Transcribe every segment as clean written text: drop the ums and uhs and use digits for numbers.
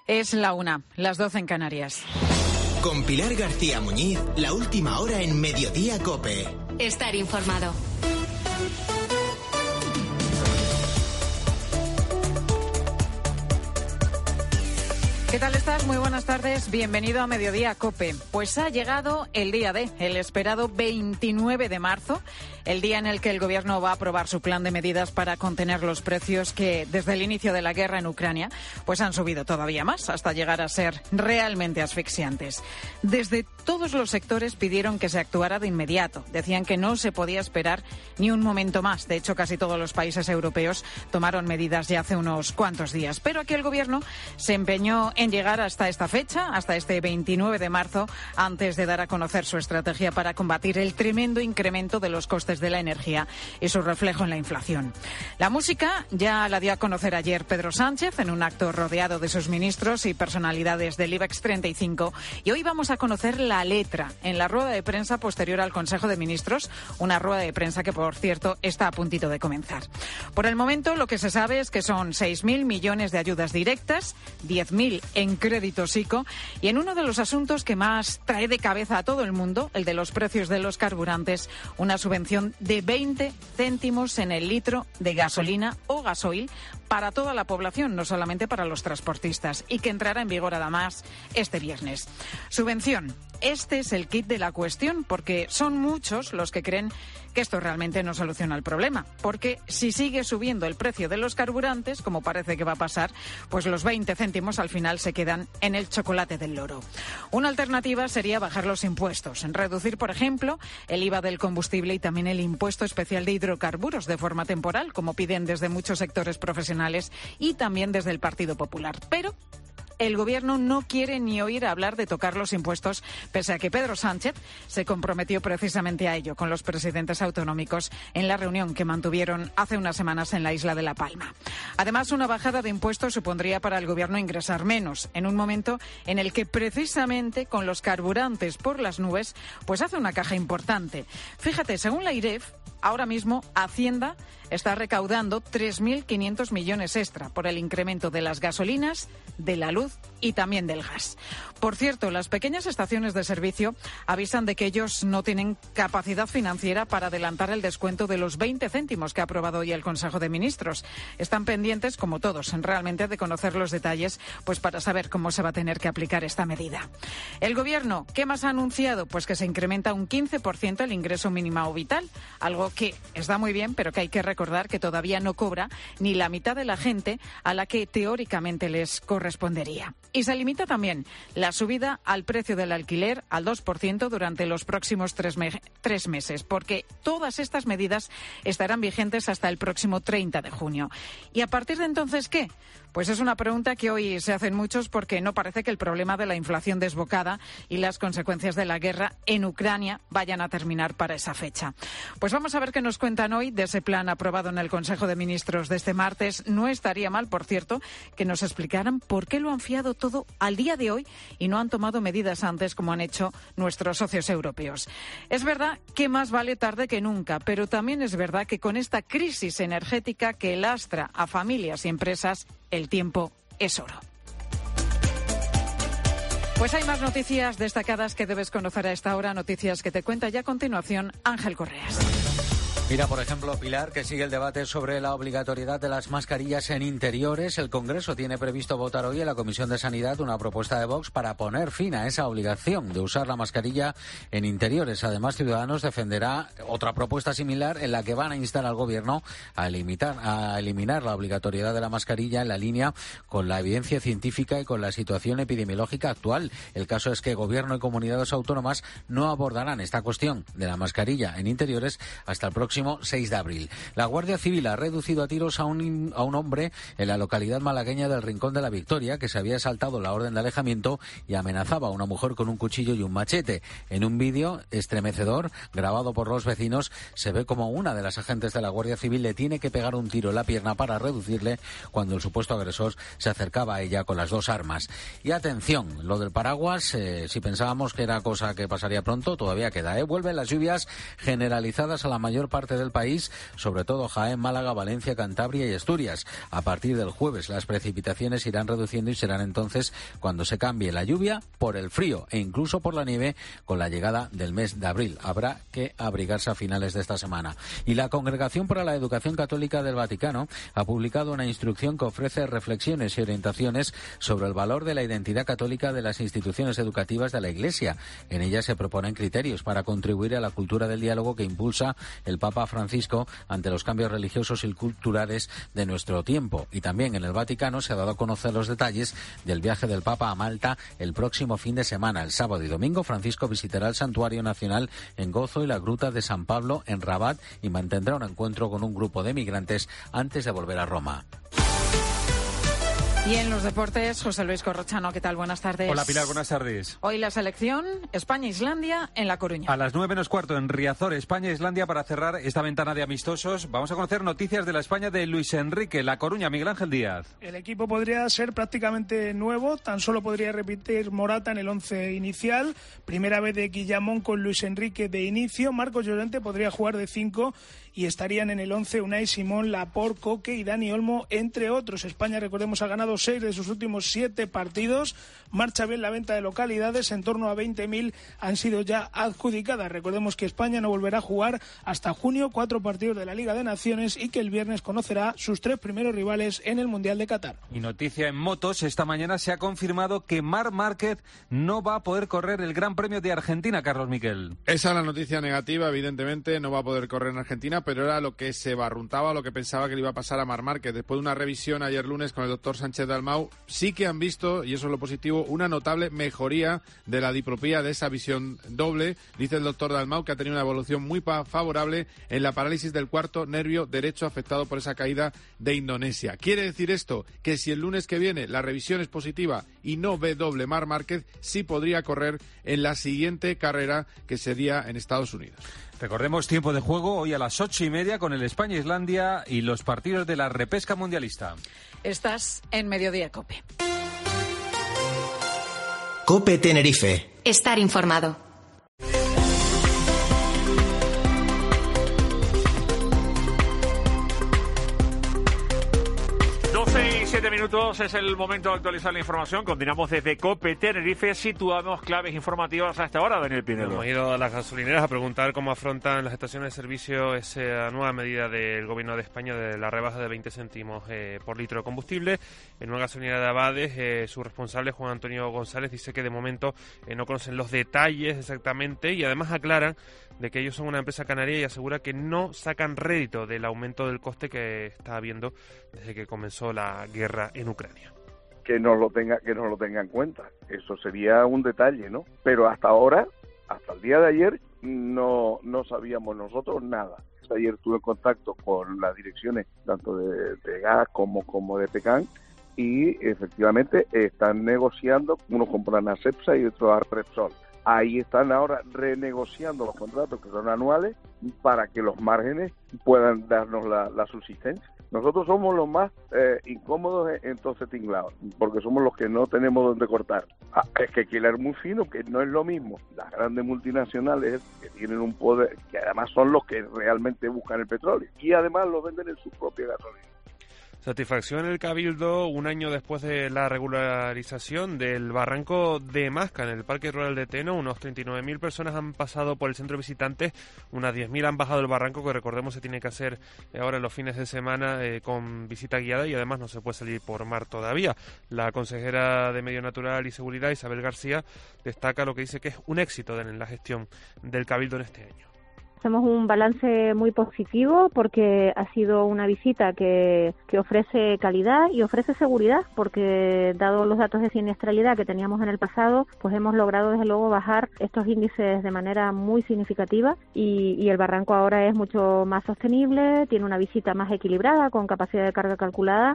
Es la 1, las 12 en Canarias. Con Pilar García Muñiz, la última hora en Mediodía COPE. Estar informado. ¿Qué tal estás? Muy buenas tardes. Bienvenido a Mediodía COPE. Pues ha llegado el día D, el esperado 29 de marzo, el día en el que el Gobierno va a aprobar su plan de medidas para contener los precios que, desde el inicio de la guerra en Ucrania, pues han subido todavía más, hasta llegar a ser realmente asfixiantes. Desde todos los sectores pidieron que se actuara de inmediato. Decían que no se podía esperar ni un momento más. De hecho, casi todos los países europeos tomaron medidas ya hace unos cuantos días. Pero aquí el Gobierno se empeñó en llegar hasta esta fecha, hasta este 29 de marzo, antes de dar a conocer su estrategia para combatir el tremendo incremento de los costes de la energía y su reflejo en la inflación. La música ya la dio a conocer ayer Pedro Sánchez en un acto rodeado de sus ministros y personalidades del IBEX 35, y hoy vamos a conocer la letra en la rueda de prensa posterior al Consejo de Ministros, una rueda de prensa que, por cierto, está a puntito de comenzar. Por el momento, lo que se sabe es que son 6.000 millones de ayudas directas, 10.000 en créditos ICO, y en uno de los asuntos que más trae de cabeza a todo el mundo, el de los precios de los carburantes, una subvención de 20 céntimos en el litro de gasolina o gasoil para toda la población, no solamente para los transportistas, y que entrará en vigor además este viernes. Subvención. Este es el kit de la cuestión, porque son muchos los que creen que esto realmente no soluciona el problema, porque si sigue subiendo el precio de los carburantes, como parece que va a pasar, pues los 20 céntimos al final se quedan en el chocolate del loro. Una alternativa sería bajar los impuestos, reducir, por ejemplo, el IVA del combustible y también el impuesto especial de hidrocarburos de forma temporal, como piden desde muchos sectores profesionales y también desde el Partido Popular. Pero el Gobierno no quiere ni oír hablar de tocar los impuestos, pese a que Pedro Sánchez se comprometió precisamente a ello con los presidentes autonómicos en la reunión que mantuvieron hace unas semanas en la isla de La Palma. Además, una bajada de impuestos supondría para el Gobierno ingresar menos, en un momento en el que precisamente con los carburantes por las nubes, pues hace una caja importante. Fíjate, según la IREF, ahora mismo Hacienda está recaudando 3.500 millones extra por el incremento de las gasolinas, de la luz y también del gas. Por cierto, las pequeñas estaciones de servicio avisan de que ellos no tienen capacidad financiera para adelantar el descuento de los 20 céntimos que ha aprobado hoy el Consejo de Ministros. Están pendientes, como todos, realmente de conocer los detalles, pues para saber cómo se va a tener que aplicar esta medida. El Gobierno, ¿qué más ha anunciado? Pues que se incrementa un 15% el ingreso mínimo vital, algo que está muy bien, pero que hay que recordar que todavía no cobra ni la mitad de la gente a la que teóricamente les correspondería. Y se limita también la subida al precio del alquiler al 2% durante los próximos tres meses, porque todas estas medidas estarán vigentes hasta el próximo 30 de junio. ¿Y a partir de entonces qué? Pues es una pregunta que hoy se hacen muchos, porque no parece que el problema de la inflación desbocada y las consecuencias de la guerra en Ucrania vayan a terminar para esa fecha. Pues vamos a ver qué nos cuentan hoy de ese plan aprobado en el Consejo de Ministros de este martes. No estaría mal, por cierto, que nos explicaran por qué lo han fiado todo al día de hoy y no han tomado medidas antes, como han hecho nuestros socios europeos. Es verdad que más vale tarde que nunca, pero también es verdad que con esta crisis energética que lastra a familias y empresas, el tiempo es oro. Pues hay más noticias destacadas que debes conocer a esta hora, noticias que te cuenta ya a continuación Ángel Correas. Mira, por ejemplo, Pilar, que sigue el debate sobre la obligatoriedad de las mascarillas en interiores. El Congreso tiene previsto votar hoy en la Comisión de Sanidad una propuesta de Vox para poner fin a esa obligación de usar la mascarilla en interiores. Además, Ciudadanos defenderá otra propuesta similar en la que van a instar al Gobierno a eliminar la obligatoriedad de la mascarilla en la línea con la evidencia científica y con la situación epidemiológica actual. El caso es que Gobierno y comunidades autónomas no abordarán esta cuestión de la mascarilla en interiores hasta el próximo 6 de abril. La Guardia Civil ha reducido a tiros a un hombre en la localidad malagueña del Rincón de la Victoria, que se había saltado la orden de alejamiento y amenazaba a una mujer con un cuchillo y un machete. En un vídeo estremecedor grabado por los vecinos se ve como una de las agentes de la Guardia Civil le tiene que pegar un tiro en la pierna para reducirle cuando el supuesto agresor se acercaba a ella con las dos armas. Y atención, lo del paraguas, si pensábamos que era cosa que pasaría pronto, todavía queda. Vuelven las lluvias generalizadas a la mayor parte parte del país, sobre todo Jaén, Málaga, Valencia, Cantabria y Asturias. A partir del jueves las precipitaciones irán reduciendo y serán entonces cuando se cambie la lluvia por el frío e incluso por la nieve con la llegada del mes de abril. Habrá que abrigarse a finales de esta semana. Y la Congregación para la Educación Católica del Vaticano ha publicado una instrucción que ofrece reflexiones y orientaciones sobre el valor de la identidad católica de las instituciones educativas de la Iglesia. En ella se proponen criterios para contribuir a la cultura del diálogo que impulsa el Papa Francisco ante los cambios religiosos y culturales de nuestro tiempo. Y también en el Vaticano se ha dado a conocer los detalles del viaje del Papa a Malta el próximo fin de semana. El sábado y domingo Francisco visitará el Santuario Nacional en Gozo y la Gruta de San Pablo en Rabat y mantendrá un encuentro con un grupo de migrantes antes de volver a Roma. Y en los deportes, José Luis Corrochano, ¿qué tal? Buenas tardes. Hola Pilar, buenas tardes. Hoy la selección España-Islandia en La Coruña. A las 9:45 en Riazor, España-Islandia, para cerrar esta ventana de amistosos. Vamos a conocer noticias de la España de Luis Enrique. La Coruña, Miguel Ángel Díaz. El equipo podría ser prácticamente nuevo, tan solo podría repetir Morata en el 11 inicial. Primera vez de Guillamón con Luis Enrique de inicio. Marcos Llorente podría jugar de 5 y estarían en el 11 Unai Simón, Laporte, Coque y Dani Olmo, entre otros. España, recordemos, ha ganado 6 de sus últimos 7 partidos. Marcha bien la venta de localidades, en torno a 20.000 han sido ya adjudicadas. Recordemos que España no volverá a jugar hasta junio 4 partidos de la Liga de Naciones y que el viernes conocerá sus 3 primeros rivales en el Mundial de Qatar. Y noticia en motos, esta mañana se ha confirmado que Marc Márquez no va a poder correr el Gran Premio de Argentina, Carlos Miquel. Esa es la noticia negativa, evidentemente, no va a poder correr en Argentina, pero era lo que se barruntaba, lo que pensaba que le iba a pasar a Marc Márquez. Después de una revisión ayer lunes con el doctor Sánchez Dalmau, sí que han visto, y eso es lo positivo, una notable mejoría de la diplopía, de esa visión doble. Dice el doctor Dalmau que ha tenido una evolución muy favorable en la parálisis del cuarto nervio derecho afectado por esa caída de Indonesia. ¿Quiere decir esto? Que si el lunes que viene la revisión es positiva y no ve doble Marc Márquez, sí podría correr en la siguiente carrera, que sería en Estados Unidos. Recordemos tiempo de juego hoy a las 8:30 con el España-Islandia y los partidos de la repesca mundialista. Estás en Mediodía COPE. COPE Tenerife. Estar informado. 7 minutos, es el momento de actualizar la información. Continuamos desde COPE Tenerife, situamos claves informativas a esta hora, Daniel Pinedo. Hemos ido a las gasolineras a preguntar cómo afrontan las estaciones de servicio esa nueva medida del Gobierno de España de la rebaja de 20 céntimos por litro de combustible. En una gasolinera de Abades, su responsable, Juan Antonio González, dice que de momento no conocen los detalles exactamente y además aclaran de que ellos son una empresa canaria y asegura que no sacan rédito del aumento del coste que está habiendo desde que comenzó la guerra en Ucrania. Que nos lo tenga en cuenta. Eso sería un detalle, ¿no? Pero hasta ahora, hasta el día de ayer, no sabíamos nosotros nada. Ayer tuve contacto con las direcciones tanto de gas como de PECAN y efectivamente están negociando, unos compran a Cepsa y otros a Repsol. Ahí están ahora renegociando los contratos que son anuales para que los márgenes puedan darnos la subsistencia. Nosotros somos los más incómodos en todo este tinglado, porque somos los que no tenemos donde cortar. Es que alquilar muy fino, que no es lo mismo. Las grandes multinacionales que tienen un poder, que además son los que realmente buscan el petróleo, y además lo venden en su propia gasolina. Satisfacción en el Cabildo un año después de la regularización del barranco de Masca en el Parque Rural de Teno. Unos 39.000 personas han pasado por el centro de visitantes, unas 10.000 han bajado el barranco, que recordemos se tiene que hacer ahora en los fines de semana con visita guiada y además no se puede salir por mar todavía. La consejera de Medio Natural y Seguridad, Isabel García, destaca lo que dice que es un éxito en la gestión del Cabildo en este año. Hacemos un balance muy positivo porque ha sido una visita que ofrece calidad y ofrece seguridad, porque dado los datos de siniestralidad que teníamos en el pasado, pues hemos logrado desde luego bajar estos índices de manera muy significativa y el barranco ahora es mucho más sostenible, tiene una visita más equilibrada con capacidad de carga calculada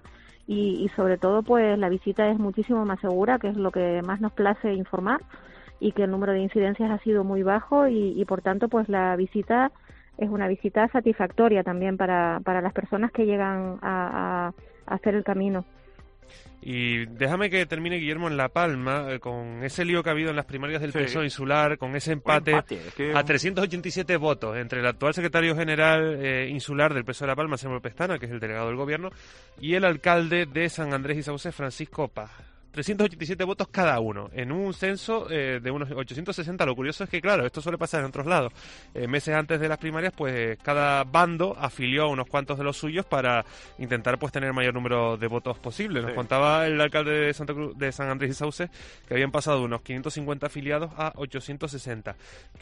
y sobre todo pues la visita es muchísimo más segura, que es lo que más nos place informar, y que el número de incidencias ha sido muy bajo y por tanto pues la visita es una visita satisfactoria también para las personas que llegan a hacer el camino. Y déjame que termine, Guillermo, en La Palma, con ese lío que ha habido en las primarias del PSOE insular, con ese empate a 387 votos entre el actual secretario general insular del PSOE de La Palma, Samuel Pestana, que es el delegado del gobierno, y el alcalde de San Andrés y Sauce, Francisco Paz. 387 votos cada uno, en un censo de unos 860. Lo curioso es que, claro, esto suele pasar en otros lados. Meses antes de las primarias, pues cada bando afilió a unos cuantos de los suyos para intentar pues tener el mayor número de votos posible. Nos contaba el alcalde de San Andrés y Sauce que habían pasado unos 550 afiliados a 860.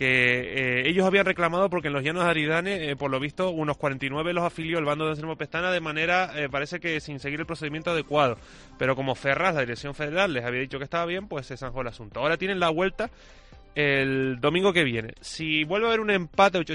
Que ellos habían reclamado porque en los llanos de Aridane, por lo visto, unos 49 los afilió el bando de Anselmo Pestana de manera, parece que sin seguir el procedimiento adecuado. Pero como Ferraz, la dirección federal, les había dicho que estaba bien, pues se zanjó el asunto. Ahora tienen la vuelta el domingo que viene. Si vuelve a haber un empate de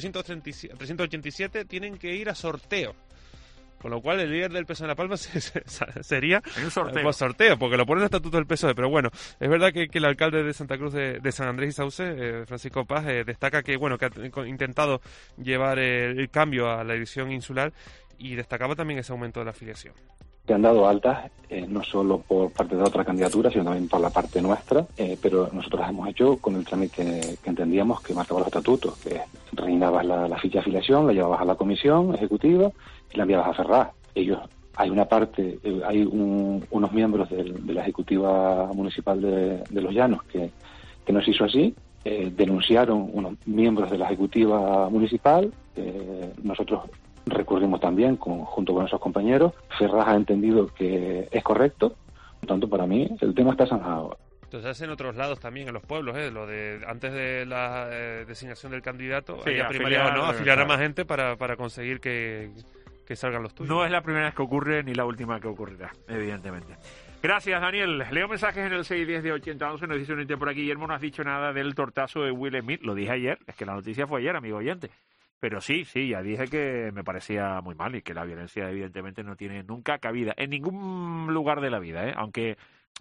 387, tienen que ir a sorteo. Con lo cual el líder del PSOE en La Palma sería un sorteo. Sorteo, porque lo pone en el estatuto del PSOE. Pero bueno, es verdad que el alcalde de Santa Cruz de San Andrés y Sauce, Francisco Paz, destaca que ha intentado llevar el cambio a la edición insular, y destacaba también ese aumento de la afiliación. Se han dado altas, no solo por parte de otra candidatura, sino también por la parte nuestra, pero nosotros las hemos hecho con el trámite que entendíamos que marcaba los estatutos, que rellenabas la ficha de afiliación, la llevabas a la comisión ejecutiva y la enviabas a Ferraz. Hay una parte, unos miembros de la ejecutiva municipal de Los Llanos que no se hizo así, denunciaron unos miembros de la ejecutiva municipal, nosotros recurrimos también junto con esos compañeros. Ferraz ha entendido que es correcto, por lo tanto, para mí el tema está zanjado. Entonces en otros lados también, en los pueblos, lo de antes de la designación del candidato, afiliar a más gente para conseguir que salgan los tuyos. No es la primera vez que ocurre ni la última que ocurrirá, evidentemente. Gracias, Daniel. Leo mensajes en el 610 de 8011. Nos dice un oyente por aquí: Guillermo, no has dicho nada del tortazo de Will Smith. Lo dije ayer, es que la noticia fue ayer, amigo oyente. Pero sí, ya dije que me parecía muy mal y que la violencia evidentemente no tiene nunca cabida en ningún lugar de la vida, aunque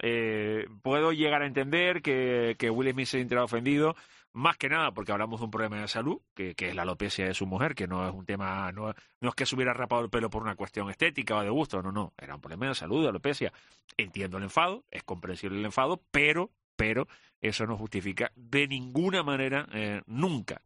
puedo llegar a entender que Will Smith se sienta ofendido, más que nada porque hablamos de un problema de salud, que es la alopecia de su mujer, que no es un tema, no es que se hubiera rapado el pelo por una cuestión estética o de gusto, no, era un problema de salud, de alopecia. Entiendo el enfado, es comprensible el enfado, pero eso no justifica de ninguna manera, nunca,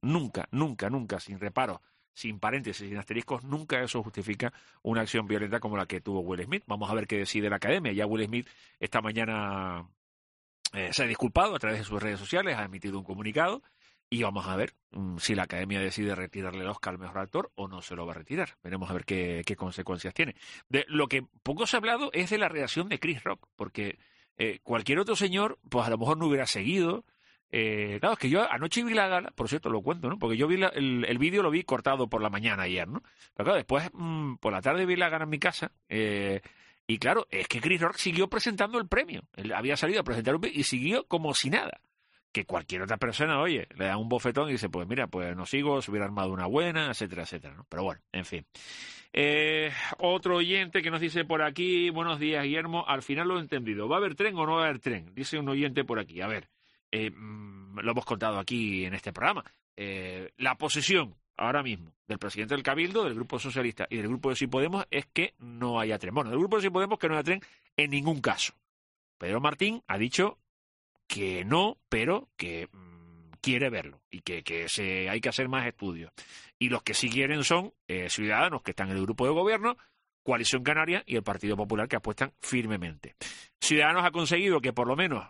sin reparo, sin paréntesis, sin asteriscos, nunca eso justifica una acción violenta como la que tuvo Will Smith. Vamos a ver qué decide la academia. Ya Will Smith esta mañana se ha disculpado a través de sus redes sociales, ha emitido un comunicado, y vamos a ver si la academia decide retirarle el Oscar al mejor actor o no se lo va a retirar. Veremos a ver qué consecuencias tiene. De lo que poco se ha hablado es de la reacción de Chris Rock, porque cualquier otro señor, pues a lo mejor no hubiera seguido. Claro, es que yo anoche vi la gala, por cierto, lo cuento, ¿no? Porque yo vi el vídeo, lo vi cortado por la mañana ayer, ¿no? Pero claro, después por la tarde vi la gala en mi casa, y claro, es que Chris Rock siguió presentando el premio. Él había salido a presentar un premio y siguió como si nada. Que cualquier otra persona, oye, le da un bofetón y dice, pues mira, pues no sigo, se hubiera armado una buena, etcétera, ¿no? Pero bueno, en fin. Otro oyente que nos dice por aquí: buenos días, Guillermo, al final lo he entendido, ¿va a haber tren o no va a haber tren? Dice un oyente por aquí. A ver, lo hemos contado aquí en este programa. La posición ahora mismo del presidente del Cabildo, del Grupo Socialista y del Grupo de Sí Podemos es que no haya tren. Bueno, del Grupo de Sí Podemos que no haya tren en ningún caso. Pedro Martín ha dicho que no, pero que quiere verlo y que hay que hacer más estudios. Y los que sí quieren son Ciudadanos, que están en el grupo de gobierno, Coalición Canaria y el Partido Popular, que apuestan firmemente. Ciudadanos ha conseguido que por lo menos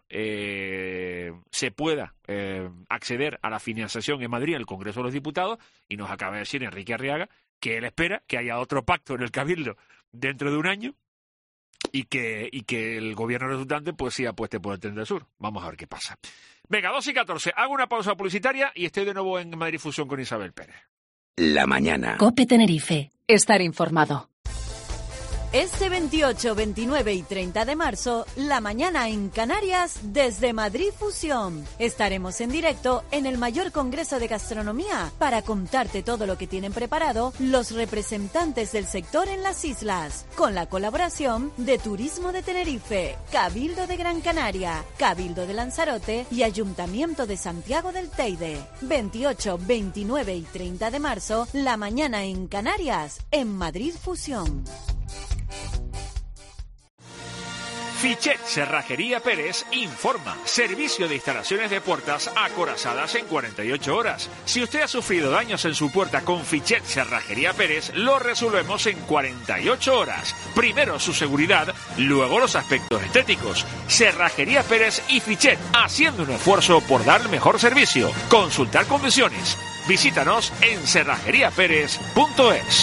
se pueda acceder a la financiación en Madrid, en el Congreso de los Diputados, y nos acaba de decir Enrique Arriaga que él espera que haya otro pacto en el Cabildo dentro de un año, y que el gobierno resultante pues sí apueste por el Tren del Sur. Vamos a ver qué pasa. Venga, 2:14. Hago una pausa publicitaria y estoy de nuevo en Madrid Fusión con Isabel Pérez. La mañana. COPE Tenerife. Estar informado. Este 28, 29 y 30 de marzo, la mañana en Canarias desde Madrid Fusión. Estaremos en directo en el mayor congreso de gastronomía para contarte todo lo que tienen preparado los representantes del sector en las islas, con la colaboración de Turismo de Tenerife, Cabildo de Gran Canaria, Cabildo de Lanzarote y Ayuntamiento de Santiago del Teide. 28, 29 y 30 de marzo, la mañana en Canarias, en Madrid Fusión. Fichet Cerrajería Pérez informa. Servicio de instalaciones de puertas acorazadas en 48 horas. Si usted ha sufrido daños en su puerta con Fichet Cerrajería Pérez, lo resolvemos en 48 horas. Primero su seguridad, luego los aspectos estéticos. Cerrajería Pérez y Fichet, haciendo un esfuerzo por dar el mejor servicio. Consultar condiciones. Visítanos en cerrajeriaperez.es.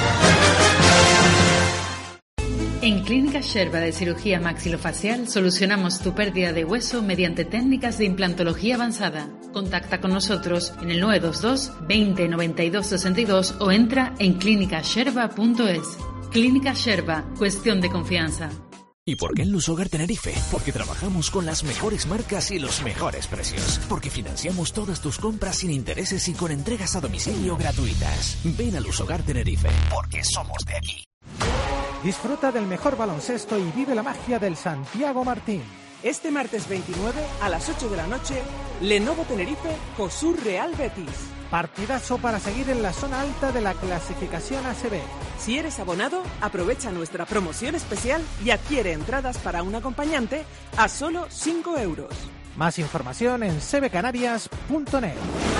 En Clínica Sherba de Cirugía Maxilofacial solucionamos tu pérdida de hueso mediante técnicas de implantología avanzada. Contacta con nosotros en el 922 20 92 62 o entra en clinicasherba.es. Clínica Sherba, cuestión de confianza. ¿Y por qué en Lusogar Tenerife? Porque trabajamos con las mejores marcas y los mejores precios. Porque financiamos todas tus compras sin intereses y con entregas a domicilio gratuitas. Ven a Lusogar Tenerife, porque somos de aquí. Disfruta del mejor baloncesto y vive la magia del Santiago Martín. Este martes 29 a las 8 de la noche, Lenovo Tenerife, COSUR Real Betis. Partidazo para seguir en la zona alta de la clasificación ACB. Si eres abonado, aprovecha nuestra promoción especial y adquiere entradas para un acompañante a solo 5 euros. Más información en cbcanarias.net.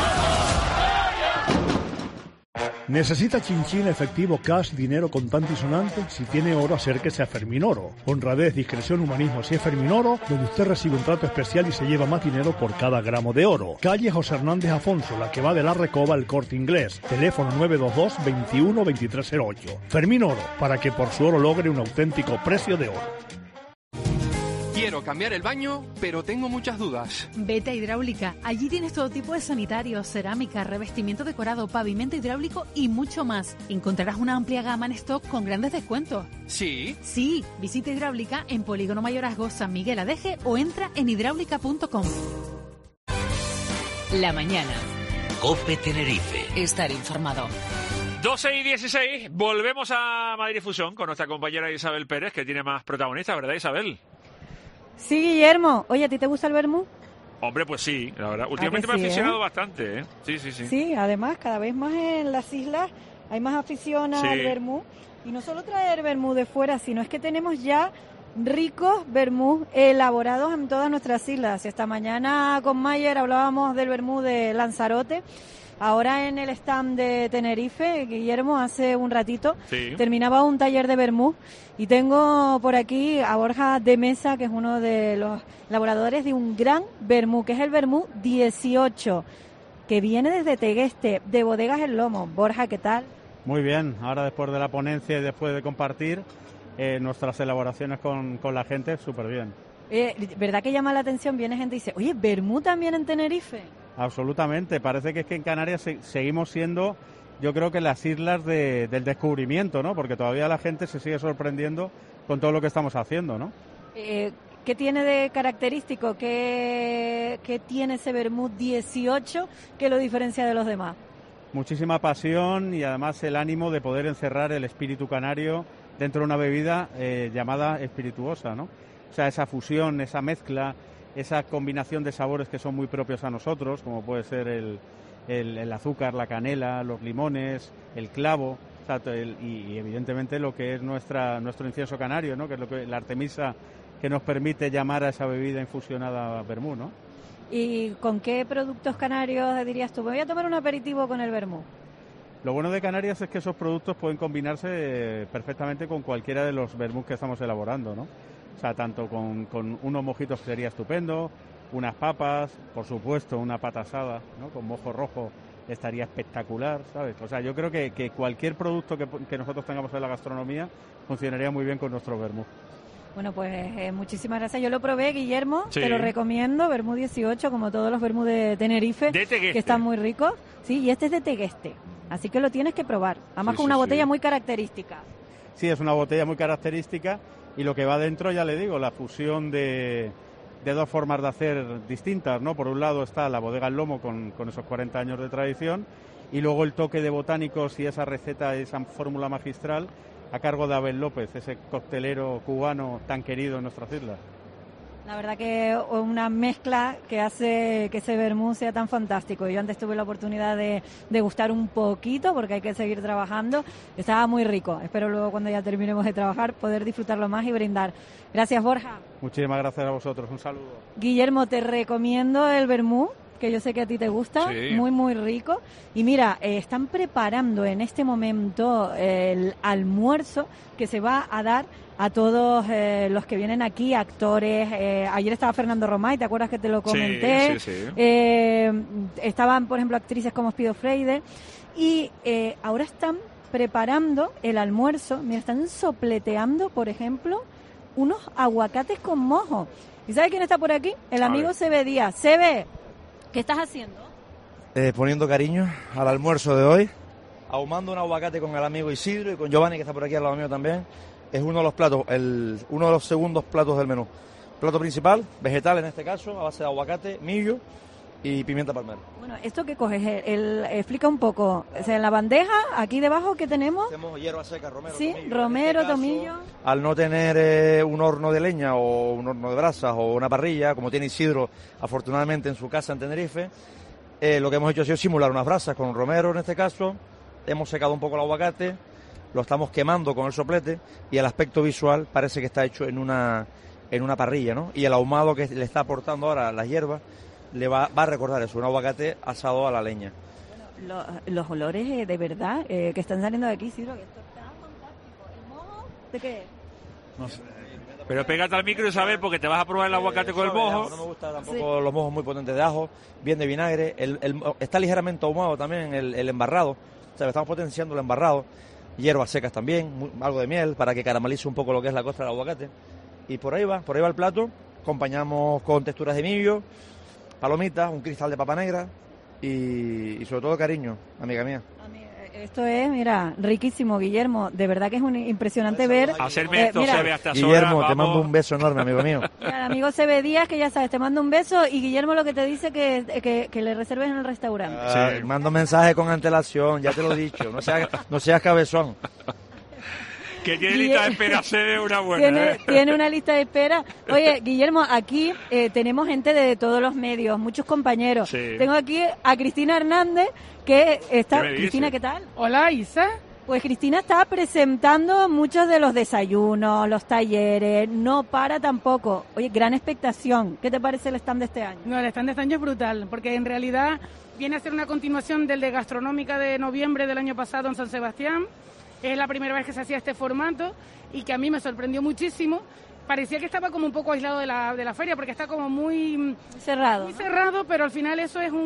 ¿Necesita chinchín, efectivo, cash, dinero contante y sonante? Si tiene oro, acérquese a Fermín Oro. Honradez, discreción, humanismo. Si es Fermín Oro, donde usted recibe un trato especial y se lleva más dinero por cada gramo de oro. Calle José Hernández Afonso, la que va de la Recoba al Corte Inglés. Teléfono 922 21 2308. Fermín Oro, para que por su oro logre un auténtico precio de oro. Quiero cambiar el baño, pero tengo muchas dudas. Vete a Hidráulica. Allí tienes todo tipo de sanitarios, cerámica, revestimiento decorado, pavimento hidráulico y mucho más. Encontrarás una amplia gama en stock con grandes descuentos. ¿Sí? Sí. Visita Hidráulica en Polígono Mayorazgo, San Miguel Adeje o entra en hidráulica.com. La mañana. COPE Tenerife. Estar informado. 12 y 16, volvemos a Madrid Fusión con nuestra compañera Isabel Pérez, que tiene más protagonistas, ¿verdad, Isabel? Sí, Guillermo. Oye, ¿a ti te gusta el vermú? Hombre, pues sí, la verdad. Últimamente me he aficionado bastante, ¿eh? Sí. Sí, además, cada vez más en las islas hay más afición al vermú. Y no solo traer vermú de fuera, sino es que tenemos ya ricos vermú elaborados en todas nuestras islas. Esta mañana con Mayer hablábamos del vermú de Lanzarote. Ahora en el stand de Tenerife, Guillermo, hace un ratito, terminaba un taller de vermú y tengo por aquí a Borja de Mesa, que es uno de los elaboradores de un gran vermú, que es el vermú 18, que viene desde Tegueste, de Bodegas El Lomo. Borja, ¿qué tal? Muy bien, ahora después de la ponencia y después de compartir nuestras elaboraciones con la gente, súper bien. ¿Verdad que llama la atención? Viene gente y dice, oye, ¿vermú también en Tenerife? Absolutamente, parece que es que en Canarias seguimos siendo, yo creo que las islas del descubrimiento, ¿no? Porque todavía la gente se sigue sorprendiendo con todo lo que estamos haciendo, ¿no? ¿Qué tiene de característico? ¿Qué tiene ese vermú 18 que lo diferencia de los demás? Muchísima pasión y además el ánimo de poder encerrar el espíritu canario dentro de una bebida llamada espirituosa, ¿no? O sea, esa fusión, esa mezcla, esa combinación de sabores que son muy propios a nosotros, como puede ser el azúcar, la canela, los limones, el clavo, o sea, y evidentemente lo que es nuestro incienso canario, ¿no? Que es lo que la artemisa que nos permite llamar a esa bebida infusionada vermú, ¿no? ¿Y con qué productos canarios dirías tú? Me voy a tomar un aperitivo con el vermú. Lo bueno de Canarias es que esos productos pueden combinarse perfectamente con cualquiera de los vermús que estamos elaborando, ¿no? O sea, tanto con unos mojitos sería estupendo, unas papas, por supuesto, una pata asada, ¿no? Con mojo rojo estaría espectacular, ¿sabes? O sea, yo creo que cualquier producto que nosotros tengamos en la gastronomía funcionaría muy bien con nuestro vermú. Bueno, pues muchísimas gracias. Yo lo probé, Guillermo, te lo recomiendo, vermú 18, como todos los vermú de Tenerife, que están muy ricos. Sí, y este es de Tegueste, así que lo tienes que probar. Además con una botella muy característica. Sí, es una botella muy característica. Y lo que va dentro, ya le digo, la fusión de dos formas de hacer distintas, ¿no? Por un lado está la Bodega El Lomo con esos 40 años de tradición y luego el toque de botánicos y esa receta, esa fórmula magistral a cargo de Abel López, ese coctelero cubano tan querido en nuestras islas. La verdad que una mezcla que hace que ese vermú sea tan fantástico. Yo antes tuve la oportunidad de degustar un poquito porque hay que seguir trabajando. Estaba muy rico. Espero luego cuando ya terminemos de trabajar poder disfrutarlo más y brindar. Gracias, Borja. Muchísimas gracias a vosotros. Un saludo. Guillermo, te recomiendo el vermú, que yo sé que a ti te gusta, sí. Muy, muy rico. Y mira, están preparando en este momento el almuerzo que se va a dar a todos los que vienen aquí, actores. Ayer estaba Fernando Romay, ¿te acuerdas que te lo comenté? Sí. Estaban, por ejemplo, actrices como Spido Freire. Y ahora están preparando el almuerzo. Mira, están sopleteando, por ejemplo, unos aguacates con mojo. ¿Y sabes quién está por aquí? El amigo Sebe Díaz. Sebe, ¿qué estás haciendo? Poniendo cariño al almuerzo de hoy, ahumando un aguacate con el amigo Isidro y con Giovanni, que está por aquí al lado mío también. Es uno de los platos, uno de los segundos platos del menú. Plato principal, vegetal en este caso, a base de aguacate, millo y pimienta palmera. Bueno, ¿esto qué coges? Explica un poco. O sea, en la bandeja, aquí debajo, ¿qué tenemos? Tenemos hierba seca, romero, sí, tomillo. Romero, en este tomillo. Caso, al no tener un horno de leña o un horno de brasas o una parrilla, como tiene Isidro afortunadamente en su casa en Tenerife, lo que hemos hecho ha sido simular unas brasas con romero en este caso. Hemos secado un poco el aguacate, lo estamos quemando con el soplete y el aspecto visual parece que está hecho en una parrilla, ¿no? Y el ahumado que le está aportando ahora las hierbas le va a recordar eso, un aguacate asado a la leña. Bueno, los olores de verdad que están saliendo de aquí, Isidro, que esto está fantástico. ¿El mojo de qué es? No sé. Pero pégate al micro y sabes porque te vas a probar el aguacate con el mojo. No me gusta tampoco los mojos muy potentes de ajo, bien de vinagre. Está ligeramente ahumado también el embarrado. O sea, estamos potenciando el embarrado. Hierbas secas también, algo de miel para que caramelice un poco lo que es la costra del aguacate. Y por ahí va el plato. Acompañamos con texturas de millo, palomitas, un cristal de papa negra y sobre todo cariño, amiga mía. Esto es, mira, riquísimo, Guillermo. De verdad que es impresionante ver. Hacerme esto, mira, se ve hasta Guillermo, horas, te mando un beso enorme, amigo mío. Mira, el amigo Sebe Díaz, que ya sabes, te mando un beso. Y Guillermo lo que te dice que le reserves en el restaurante. Sí. Mando mensaje con antelación, ya te lo he dicho. No seas cabezón. Que tiene lista de espera, Sebe, una buena. Tiene una lista de espera. Oye, Guillermo, aquí tenemos gente de todos los medios, muchos compañeros. Sí. Tengo aquí a Cristina Hernández, que está... Cristina, ¿qué tal? Hola, Isa. Pues Cristina está presentando muchos de los desayunos, los talleres, no para tampoco. Oye, gran expectación. ¿Qué te parece el stand de este año? No, el stand de este año es brutal, porque en realidad viene a ser una continuación del de Gastronómica de noviembre del año pasado en San Sebastián. Es la primera vez que se hacía este formato y que a mí me sorprendió muchísimo. Parecía que estaba como un poco aislado de la feria porque está como muy cerrado. Muy cerrado, pero al final eso es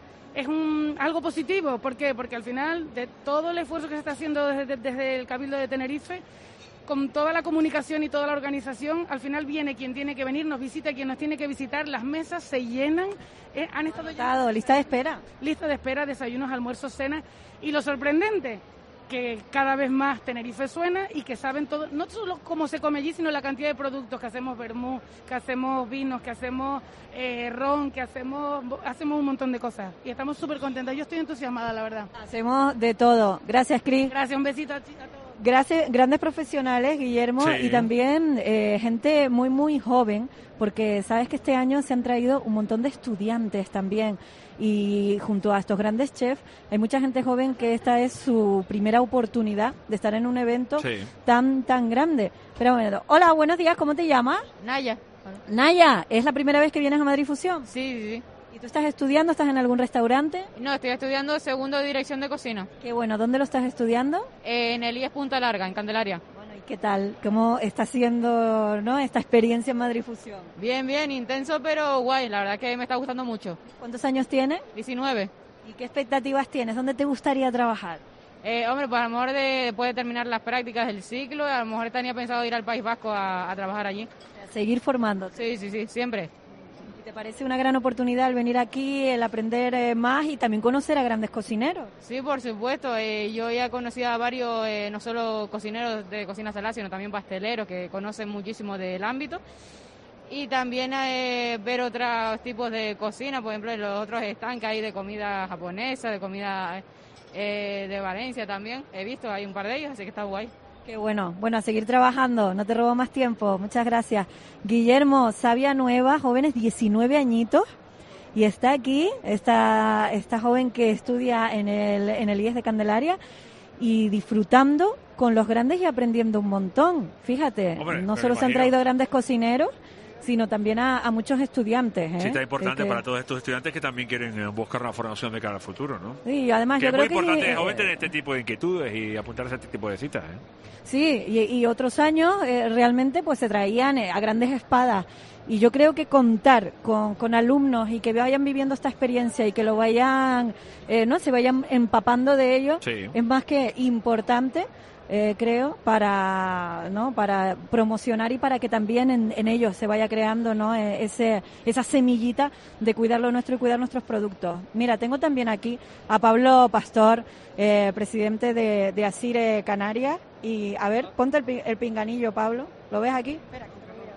algo positivo. ¿Por qué? Porque al final de todo el esfuerzo que se está haciendo desde el Cabildo de Tenerife, con toda la comunicación y toda la organización, al final viene quien tiene que venir, nos visita quien nos tiene que visitar, las mesas se llenan, han estado llenas. Lista de espera. Lista de espera, desayunos, almuerzos, cenas. Y lo sorprendente, que cada vez más Tenerife suena y que saben todo, no solo cómo se come allí, sino la cantidad de productos que hacemos, vermú, que hacemos vinos, que hacemos ron, que hacemos un montón de cosas. Y estamos súper contentas. Yo estoy entusiasmada, la verdad. Hacemos de todo. Gracias, Cris. Gracias, un besito a todos. Gracias, grandes profesionales, Guillermo, sí. Y también gente muy, muy joven, porque sabes que este año se han traído un montón de estudiantes también. Y junto a estos grandes chefs hay mucha gente joven que esta es su primera oportunidad de estar en un evento tan grande. Pero bueno, hola, buenos días, ¿cómo te llamas? Naya. Naya, ¿es la primera vez que vienes a Madrid Fusión? Sí. ¿Y tú estás estudiando? ¿Estás en algún restaurante? No, estoy estudiando segundo de dirección de cocina. Qué bueno, ¿dónde lo estás estudiando? En el IES Punta Larga, en Candelaria. ¿Qué tal? ¿Cómo está siendo esta experiencia en Madrid Fusión? Bien, intenso, pero guay. La verdad que me está gustando mucho. ¿Cuántos años tienes? 19. ¿Y qué expectativas tienes? ¿Dónde te gustaría trabajar? Hombre, pues a lo mejor después de terminar las prácticas del ciclo, a lo mejor tenía pensado ir al País Vasco a trabajar allí. Seguir formándote. Sí, siempre. ¿Te parece una gran oportunidad el venir aquí, el aprender más y también conocer a grandes cocineros? Sí, por supuesto. Yo ya he conocido a varios, no solo cocineros de cocina salada, sino también pasteleros que conocen muchísimo del ámbito. Y también ver otros tipos de cocina, por ejemplo, los otros stands que hay de comida japonesa, de comida de Valencia también. He visto, hay un par de ellos, así que está guay. Qué bueno. Bueno, a seguir trabajando, no te robo más tiempo. Muchas gracias. Guillermo, Sabia Nueva, jóvenes, 19 añitos, y está aquí, esta joven que estudia en el IES de Candelaria y disfrutando con los grandes y aprendiendo un montón. Fíjate, Hombre, no solo se han traído grandes cocineros, sino también a muchos estudiantes. Sí, está importante para todos estos estudiantes que también quieren buscar una formación de cara al futuro, ¿no? Sí, además que yo es creo muy importante, que joven, tener este tipo de inquietudes y apuntarse a este tipo de citas, ¿eh? Sí, y otros años realmente pues se traían a grandes espadas. Y yo creo que contar con alumnos y que vayan viviendo esta experiencia y que lo vayan, se vayan empapando de ello, sí, es más que importante, creo, para promocionar y para que también en ellos se vaya creando, ¿no?, esa semillita de cuidar lo nuestro y cuidar nuestros productos. Mira, tengo también aquí a Pablo Pastor, presidente de Asire Canarias. Y a ver, ponte el pinganillo, Pablo. ¿Lo ves aquí? Espera,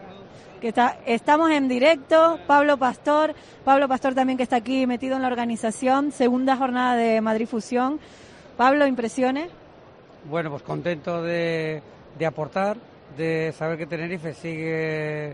que estamos en directo. Pablo Pastor también, que está aquí metido en la organización, segunda jornada de Madrid Fusión. Pablo, ¿impresiones? Bueno, pues contento de aportar, de saber que Tenerife sigue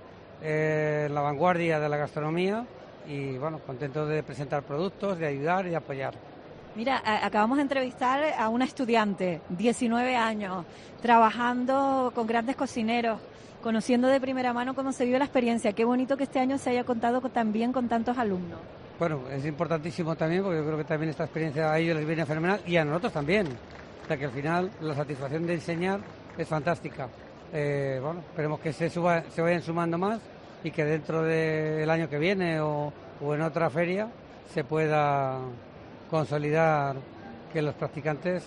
en la vanguardia de la gastronomía y bueno, contento de presentar productos, de ayudar y de apoyar. Mira, acabamos de entrevistar a una estudiante, 19 años, trabajando con grandes cocineros, conociendo de primera mano cómo se vive la experiencia. Qué bonito que este año se haya contado también con tantos alumnos. Bueno, es importantísimo también, porque yo creo que también esta experiencia a ellos les viene fenomenal y a nosotros también. O sea que al final la satisfacción de enseñar es fantástica. Bueno, esperemos que se vayan sumando más y que dentro del año que viene o en otra feria se pueda consolidar que los practicantes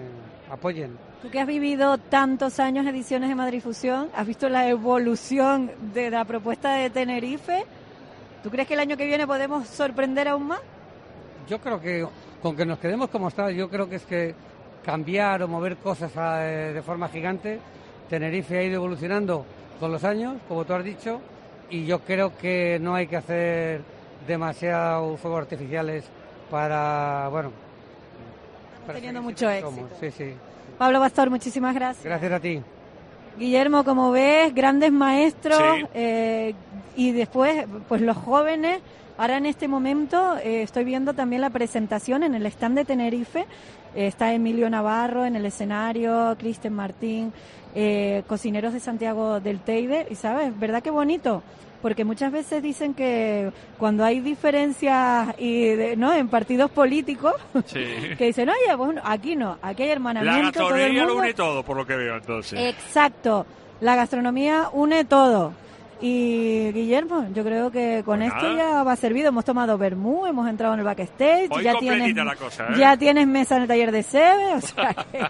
apoyen. Tú que has vivido tantos años ediciones de Madrid Fusión, ¿has visto la evolución de la propuesta de Tenerife? ¿Tú crees que el año que viene podemos sorprender aún más? Yo creo que con que nos quedemos como está, yo creo que es que cambiar o mover cosas de forma gigante, Tenerife ha ido evolucionando con los años, como tú has dicho, y yo creo que no hay que hacer demasiados fuegos artificiales para, bueno... Teniendo mucho éxito. Sí, sí. Pablo Pastor, muchísimas gracias. Gracias a ti. Guillermo, como ves, grandes maestros, sí, y después, pues los jóvenes. Ahora en este momento estoy viendo también la presentación en el stand de Tenerife. Está Emilio Navarro en el escenario, Cristian Martín, cocineros de Santiago del Teide. Y sabes, ¿verdad qué bonito? Porque muchas veces dicen que cuando hay diferencias ¿no?, en partidos políticos, sí, que dicen, oye, bueno, aquí no, aquí hay hermanamiento. La gastronomía lo une todo, por lo que veo, entonces. Exacto, la gastronomía une todo. Y Guillermo, yo creo que con pues esto nada, ya va servido. Hemos tomado vermú, hemos entrado en el backstage. Hoy ya completita la cosa, ¿eh? Ya tienes mesa en el taller de Sebe, o sea que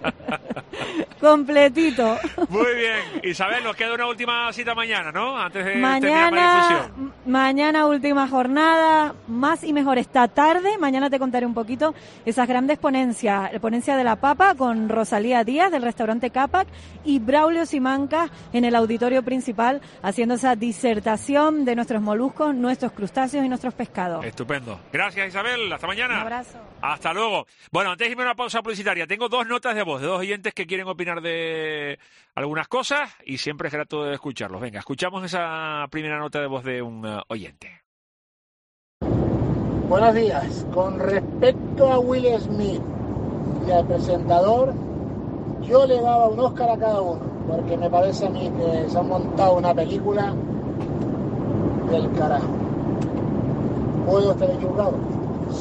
completito. Muy bien. Isabel, nos queda una última cita mañana, ¿no? Antes de terminar Madrid Fusión. Mañana última jornada, más y mejor esta tarde. Mañana te contaré un poquito esas grandes ponencias. La ponencia de la papa con Rosalía Díaz del restaurante Capac y Braulio Simancas en el auditorio principal haciendo esa disertación de nuestros moluscos, nuestros crustáceos y nuestros pescados. Estupendo. Gracias, Isabel. Hasta mañana. Un abrazo. Hasta luego. Bueno, antes de irme a una pausa publicitaria, tengo dos notas de voz de dos oyentes que quieren opinar de algunas cosas y siempre es grato de escucharlos. Venga, escuchamos esa primera nota de voz de un oyente. Buenos días. Con respecto a Will Smith y al presentador, yo le daba un Oscar a cada uno, porque me parece a mí que se han montado una película del carajo. ¿Puedo estar equivocado? Sí.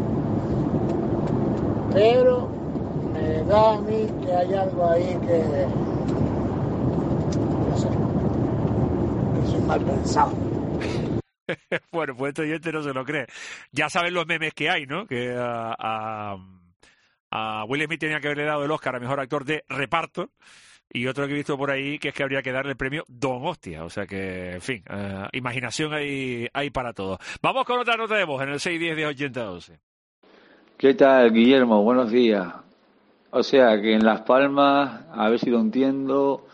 Pero me da a mí que hay algo ahí que... no sé, que soy mal pensado. Bueno, pues este oyente no se lo cree. Ya saben los memes que hay, ¿no? Que a Will Smith tenía que haberle dado el Oscar a Mejor Actor de Reparto, y otro que he visto por ahí que es que habría que darle el premio Don Hostia. O sea que, en fin, imaginación hay para todo. Vamos con otra nota de voz en el 610-1080-12. ¿Qué tal, Guillermo? Buenos días. O sea que en Las Palmas, a ver si lo entiendo,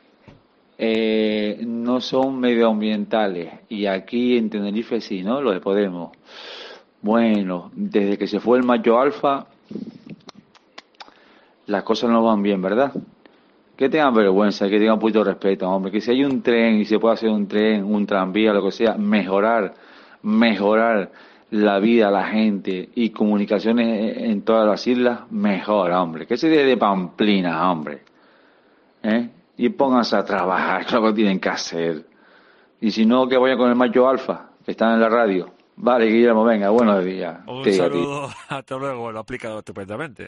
no son medioambientales, y aquí en Tenerife sí, ¿no? Lo de Podemos. Bueno, desde que se fue el macho alfa, las cosas no van bien, ¿verdad? Que tengan vergüenza, que tengan un poquito de respeto, hombre. Que si hay un tren y se puede hacer un tren, un tranvía, lo que sea, mejorar la vida, la gente y comunicaciones en todas las islas, mejor, hombre. Que se dé de pamplina, hombre. Y pónganse a trabajar, lo que tienen que hacer. Y si no, que vayan con el macho alfa, que están en la radio. Vale, Guillermo, venga, buenos días. Un saludo, hasta luego, lo ha aplicado estupendamente.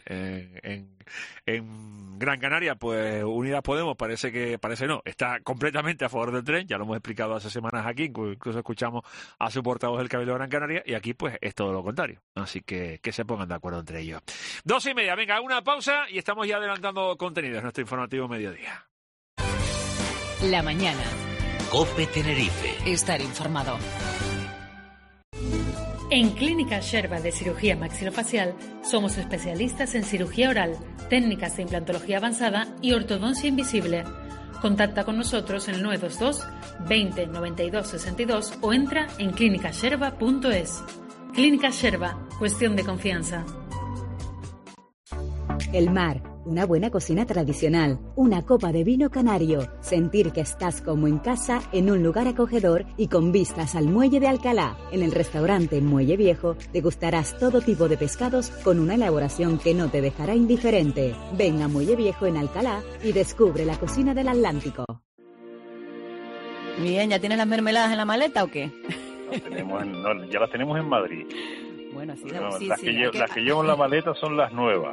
En Gran Canaria, pues Unidas Podemos parece no, está completamente a favor del tren, ya lo hemos explicado hace semanas aquí, incluso escuchamos a su portavoz del Cabildo de Gran Canaria, y aquí pues es todo lo contrario, así que se pongan de acuerdo entre ellos. 2:30, venga, una pausa y estamos ya adelantando contenidos, nuestro informativo mediodía. La mañana. COPE Tenerife. Estar informado. En Clínica Sherba de Cirugía Maxilofacial somos especialistas en cirugía oral, técnicas de implantología avanzada y ortodoncia invisible. Contacta con nosotros en el 922 20 92 62 o entra en clinicasherba.es. Clínica Sherba, cuestión de confianza. El mar, una buena cocina tradicional, una copa de vino canario, sentir que estás como en casa en un lugar acogedor y con vistas al muelle de Alcalá. En el restaurante Muelle Viejo degustarás todo tipo de pescados con una elaboración que no te dejará indiferente. Ven a Muelle Viejo en Alcalá y descubre la cocina del Atlántico. Bien, ¿ya tienes las mermeladas en la maleta o qué? Ya las tenemos en Madrid. Bueno, sí, las que llevo en la maleta son las nuevas.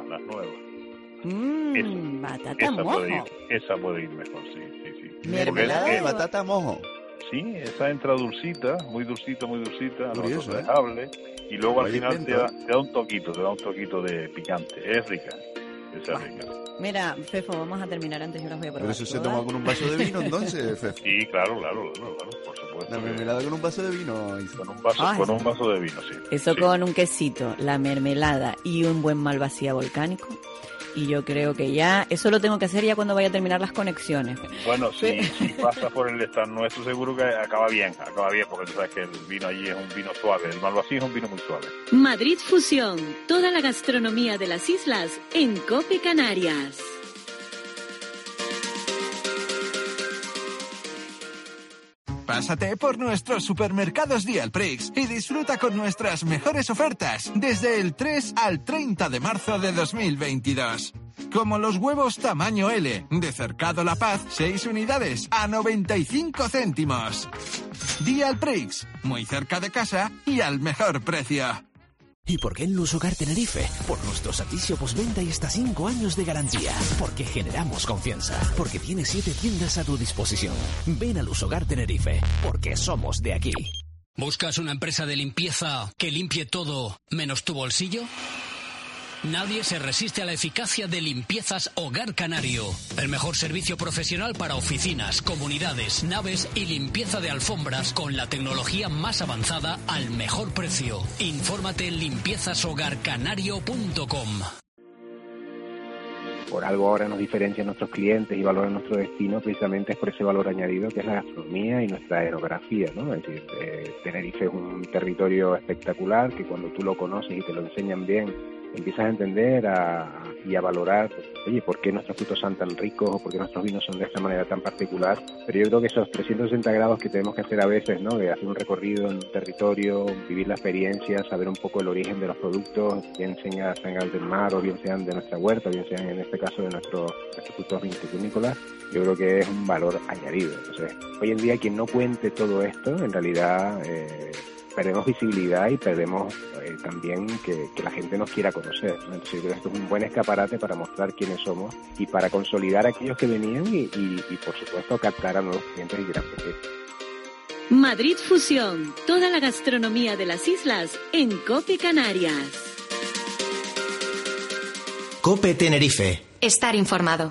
Batata mojo. Esa puede ir mejor, sí. Mermelada de batata mojo. Sí, esa entra dulcita, muy dulcita, dejable, y luego al final te da un toquito de picante. Es rica. Mira, Fefo, vamos a terminar antes, yo las voy a probar. ¿Pero eso se toma con un vaso de vino entonces, Fefo? Sí, claro, por supuesto. La mermelada con un vaso de vino. Con un vaso de vino, sí. Eso sí. Con un quesito, la mermelada y un buen malvasía volcánico. Y yo creo que ya, eso lo tengo que hacer ya cuando vaya a terminar las conexiones. Bueno, si pasa por el stand nuestro, seguro que acaba bien, porque tú sabes que el vino allí es un vino suave, el malvasí es un vino muy suave. Madrid Fusión, toda la gastronomía de las islas en COPE Canarias. Pásate por nuestros supermercados Dialprix y disfruta con nuestras mejores ofertas desde el 3 al 30 de marzo de 2022. Como los huevos tamaño L de Cercado La Paz, 6 unidades a 95 céntimos. Dialprix, muy cerca de casa y al mejor precio. ¿Y por qué en Lusogar Tenerife? Por nuestro servicio postventa y hasta 5 años de garantía. Porque generamos confianza. Porque tiene 7 tiendas a tu disposición. Ven a Lusogar Tenerife. Porque somos de aquí. ¿Buscas una empresa de limpieza que limpie todo menos tu bolsillo? Nadie se resiste a la eficacia de Limpiezas Hogar Canario. El mejor servicio profesional para oficinas, comunidades, naves y limpieza de alfombras con la tecnología más avanzada al mejor precio. Infórmate en limpiezashogarcanario.com. Por algo ahora nos diferencian nuestros clientes y valoran nuestro destino, precisamente es por ese valor añadido que es la gastronomía y nuestra aerografía, ¿no? Es decir, Tenerife es un territorio espectacular que cuando tú lo conoces y te lo enseñan bien, empiezas a entender y a valorar, oye, ¿por qué nuestros frutos son tan ricos o por qué nuestros vinos son de esta manera tan particular? Pero yo creo que esos 360 grados que tenemos que hacer a veces, ¿no? De hacer un recorrido en un territorio, vivir la experiencia, saber un poco el origen de los productos, bien sean del mar o bien sean de nuestra huerta, bien sean en este caso de nuestros frutos vitivinícolas, yo creo que es un valor añadido. Entonces, hoy en día quien no cuente todo esto, en realidad perdemos visibilidad y perdemos también que la gente nos quiera conocer, ¿no? Entonces yo creo que esto es un buen escaparate para mostrar quiénes somos y para consolidar a aquellos que venían y por supuesto captar a nuevos clientes y grandes proyectos. Madrid Fusión, toda la gastronomía de las islas en COPE Canarias. COPE Tenerife. Estar informado.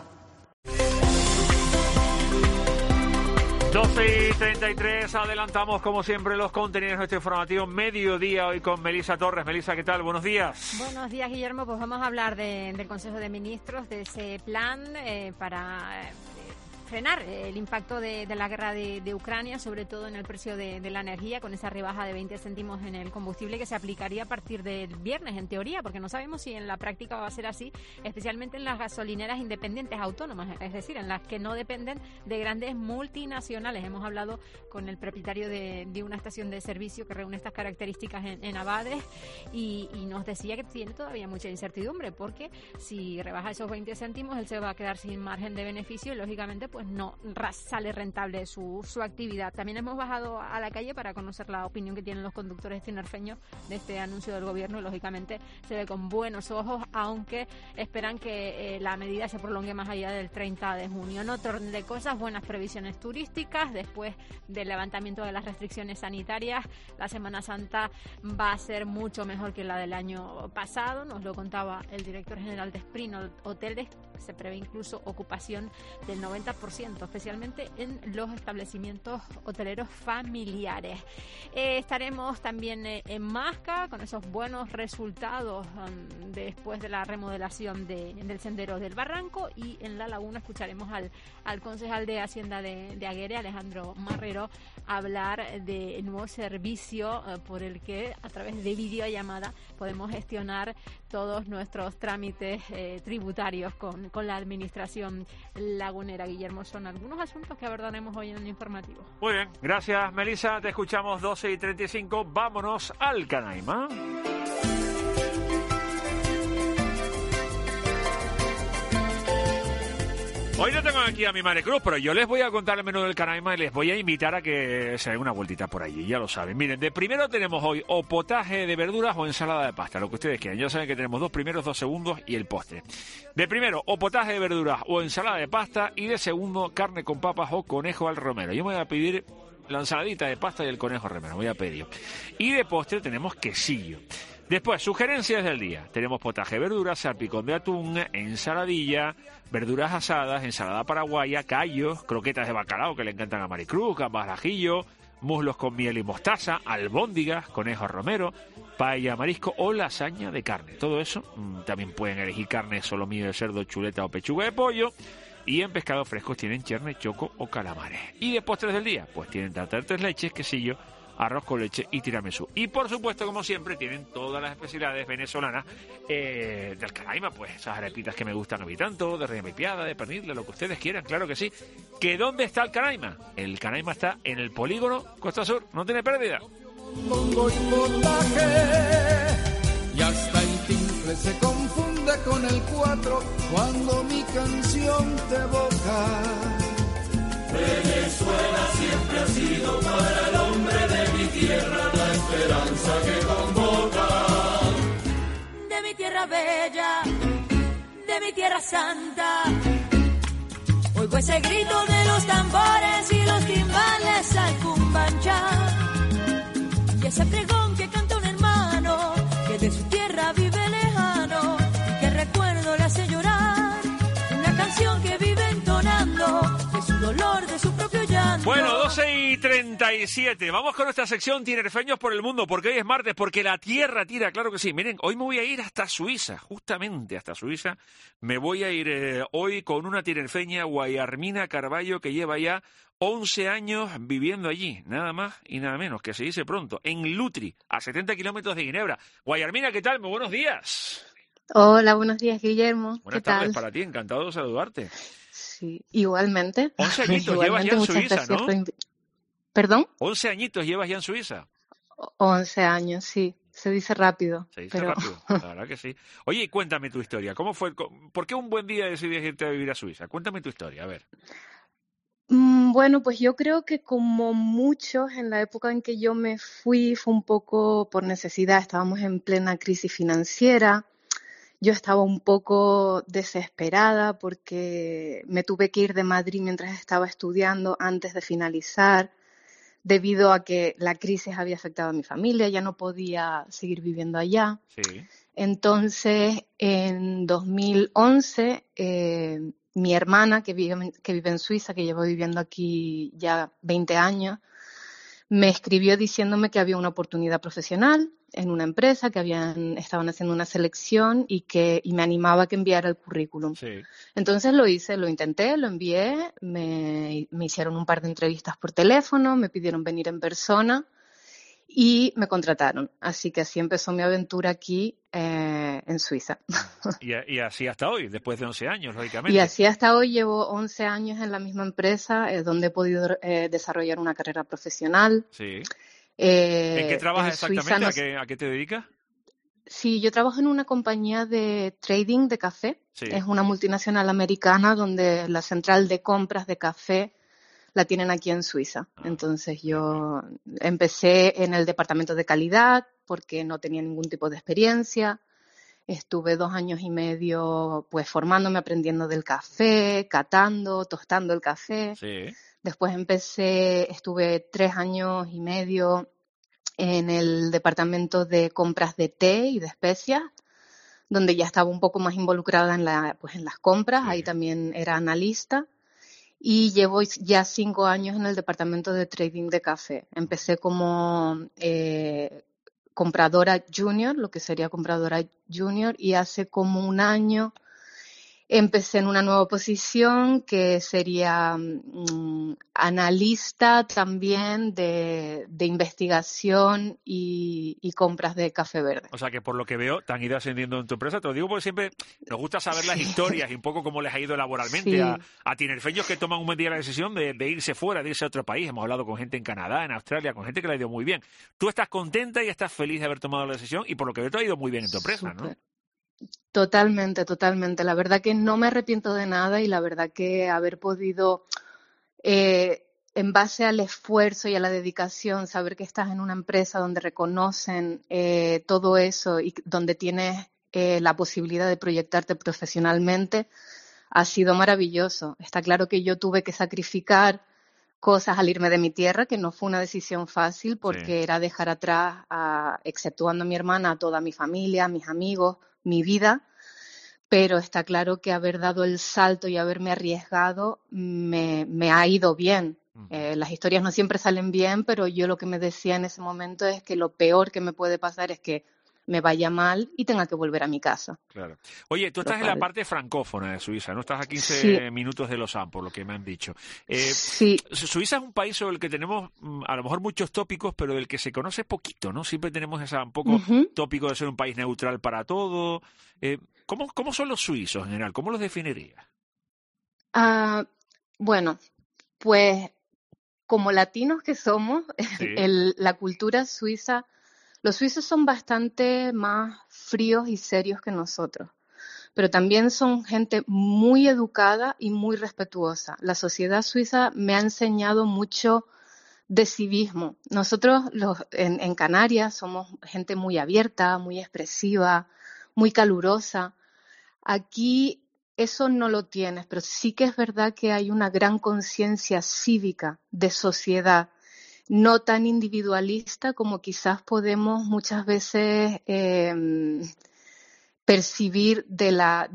12:33, adelantamos como siempre los contenidos de nuestro informativo mediodía hoy con Melisa Torres. Melisa, ¿qué tal? Buenos días. Buenos días, Guillermo. Pues vamos a hablar del Consejo de Ministros, de ese plan para frenar el impacto de la guerra de Ucrania, sobre todo en el precio de la energía, con esa rebaja de 20 céntimos en el combustible que se aplicaría a partir del viernes, en teoría, porque no sabemos si en la práctica va a ser así, especialmente en las gasolineras independientes autónomas, es decir, en las que no dependen de grandes multinacionales. Hemos hablado con el propietario de una estación de servicio que reúne estas características en Abades y nos decía que tiene todavía mucha incertidumbre, porque si rebaja esos 20 céntimos, él se va a quedar sin margen de beneficio y, lógicamente, pues no sale rentable su actividad. También hemos bajado a la calle para conocer la opinión que tienen los conductores tinerfeños de este anuncio del gobierno y, lógicamente, se ve con buenos ojos, aunque esperan que la medida se prolongue más allá del 30 de junio. En otro orden de cosas, buenas previsiones turísticas. Después del levantamiento de las restricciones sanitarias, la Semana Santa va a ser mucho mejor que la del año pasado. Nos lo contaba el director general de Sprint Hoteles. Se prevé incluso ocupación del 90%, especialmente en los establecimientos hoteleros familiares. Estaremos también en Masca con esos buenos resultados después de la remodelación del Sendero del Barranco, y en La Laguna escucharemos al concejal de Hacienda de Aguere, Alejandro Marrero, hablar de nuevo servicio por el que a través de videollamada podemos gestionar todos nuestros trámites tributarios con la administración lagunera. Guillermo, son algunos asuntos que abordaremos hoy en el informativo. Muy bien, gracias Melissa, te escuchamos 12:35, vámonos al Canaima. Hoy no tengo aquí a mi Madre Cruz, pero yo les voy a contar el menú del Canaima y les voy a invitar a que se den una vueltita por allí, ya lo saben. Miren, de primero tenemos hoy o potaje de verduras o ensalada de pasta, lo que ustedes quieran. Ya saben que tenemos 2 primeros, 2 segundos y el postre. De primero, o potaje de verduras o ensalada de pasta, y de segundo, carne con papas o conejo al romero. Yo me voy a pedir la ensaladita de pasta y el conejo al romero, voy a pedir. Y de postre tenemos quesillo. Después, sugerencias del día. Tenemos potaje de verduras, salpicón de atún, ensaladilla, verduras asadas, ensalada paraguaya, callos, croquetas de bacalao que le encantan a Maricruz, gambas al ajillo, muslos con miel y mostaza, albóndigas, conejo romero, paella marisco o lasaña de carne. Todo eso, también pueden elegir carne solomillo de cerdo, chuleta o pechuga de pollo. Y en pescados frescos tienen cherne, choco o calamares. Y de postres del día, pues tienen tarta de 3 leches, quesillo, arroz con leche y tiramisú. Y por supuesto, como siempre, tienen todas las especialidades venezolanas del Canaima, pues esas arepitas que me gustan a mí tanto, de reina pipiada, de pernil, de lo que ustedes quieran, claro que sí. ¿Que dónde está el Canaima? El Canaima está en el polígono Costa Sur, no tiene pérdida. Pongo y potaje, y hasta el timbre se confunde con el 4 cuando mi canción te evoca. Venezuela siempre ha sido para el hombre de mi tierra la esperanza que convoca. De mi tierra bella, de mi tierra santa, oigo ese grito de los tambores y los timbales al cumbancha, y ese pregón que canta un hermano que de su tierra vive lejano y que recuerdo le hace llorar, una canción que vive entonando de su dolor, de su propio llanto. Bueno, 12:37. Vamos con nuestra sección Tinerfeños por el Mundo, porque hoy es martes, porque la tierra tira, claro que sí. Miren, hoy me voy a ir hasta Suiza, justamente hasta Suiza. Me voy a ir hoy con una tinerfeña, Guayarmina Carballo, que lleva ya 11 años viviendo allí, nada más y nada menos, que se dice pronto, en Lutry, a 70 kilómetros de Ginebra. Guayarmina, ¿qué tal? Muy buenos días. Hola, buenos días, Guillermo. Buenas ¿Qué tardes tal? Para ti, encantado de saludarte. Sí, igualmente. 11 añitos llevas ya en Suiza, ¿no? ¿Perdón? 11 añitos llevas ya en Suiza. 11 años, sí. Se dice rápido. Se dice rápido, la verdad que sí. Oye, cuéntame tu historia. ¿Cómo fue? ¿Por qué un buen día decidiste irte a vivir a Suiza? Cuéntame tu historia, a ver. Bueno, pues yo creo que como muchos, en la época en que yo me fui fue un poco por necesidad. Estábamos en plena crisis financiera. Yo estaba un poco desesperada porque me tuve que ir de Madrid mientras estaba estudiando antes de finalizar, debido a que la crisis había afectado a mi familia, ya no podía seguir viviendo allá. Sí. Entonces, en 2011, mi hermana, que vive en Suiza, que llevo viviendo aquí ya 20 años, Me escribió diciéndome que había una oportunidad profesional en una empresa, que estaban haciendo una selección y me animaba a que enviara el currículum. Sí. Entonces lo hice, lo intenté, lo envié, me hicieron un par de entrevistas por teléfono, me pidieron venir en persona y me contrataron. Así que así empezó mi aventura aquí en Suiza. Y así hasta hoy, después de 11 años, lógicamente. Y así hasta hoy llevo 11 años en la misma empresa, donde he podido desarrollar una carrera profesional. Sí. ¿En qué trabajas exactamente? Suiza ¿A qué te dedicas? Sí, yo trabajo en una compañía de trading de café. Sí. Es una multinacional americana donde la central de compras de café la tienen aquí en Suiza. Entonces yo empecé en el departamento de calidad porque no tenía ningún tipo de experiencia. Estuve 2 años y medio pues formándome, aprendiendo del café, catando, tostando el café. Sí. Después estuve 3 años y medio en el departamento de compras de té y de especias, donde ya estaba un poco más involucrada en las compras. Sí. Ahí también era analista. Y llevo ya 5 años en el departamento de trading de café. Empecé como compradora junior, lo que sería compradora junior, y hace como 1 año empecé en una nueva posición que sería analista también de investigación y compras de café verde. O sea que por lo que veo te han ido ascendiendo en tu empresa. Te lo digo porque siempre nos gusta saber las historias y un poco cómo les ha ido laboralmente a tinerfeños que toman un buen día la decisión de irse fuera, de irse a otro país. Hemos hablado con gente en Canadá, en Australia, con gente que le ha ido muy bien. Tú estás contenta y estás feliz de haber tomado la decisión y por lo que veo te ha ido muy bien en tu empresa, ¿no? Totalmente, totalmente. La verdad que no me arrepiento de nada y la verdad que haber podido, en base al esfuerzo y a la dedicación, saber que estás en una empresa donde reconocen todo eso y donde tienes la posibilidad de proyectarte profesionalmente, ha sido maravilloso. Está claro que yo tuve que sacrificar cosas al irme de mi tierra, que no fue una decisión fácil porque era dejar atrás, exceptuando a mi hermana, a toda mi familia, a mis amigos, mi vida, pero está claro que haber dado el salto y haberme arriesgado me ha ido bien. Las historias no siempre salen bien, pero yo lo que me decía en ese momento es que lo peor que me puede pasar es que me vaya mal y tenga que volver a mi casa. Claro. Oye, tú estás en la parte francófona de Suiza, ¿no? Estás a 15 minutos de Lausanne, por lo que me han dicho. Sí. Suiza es un país sobre el que tenemos a lo mejor muchos tópicos, pero del que se conoce poquito, ¿no? Siempre tenemos un poco tópico de ser un país neutral para todo. ¿Cómo son los suizos en general? ¿Cómo los definirías? Bueno, pues como latinos que somos, la cultura suiza... Los suizos son bastante más fríos y serios que nosotros, pero también son gente muy educada y muy respetuosa. La sociedad suiza me ha enseñado mucho de civismo. Nosotros en Canarias somos gente muy abierta, muy expresiva, muy calurosa. Aquí eso no lo tienes, pero sí que es verdad que hay una gran conciencia cívica de sociedad, no tan individualista como quizás podemos muchas veces percibir de la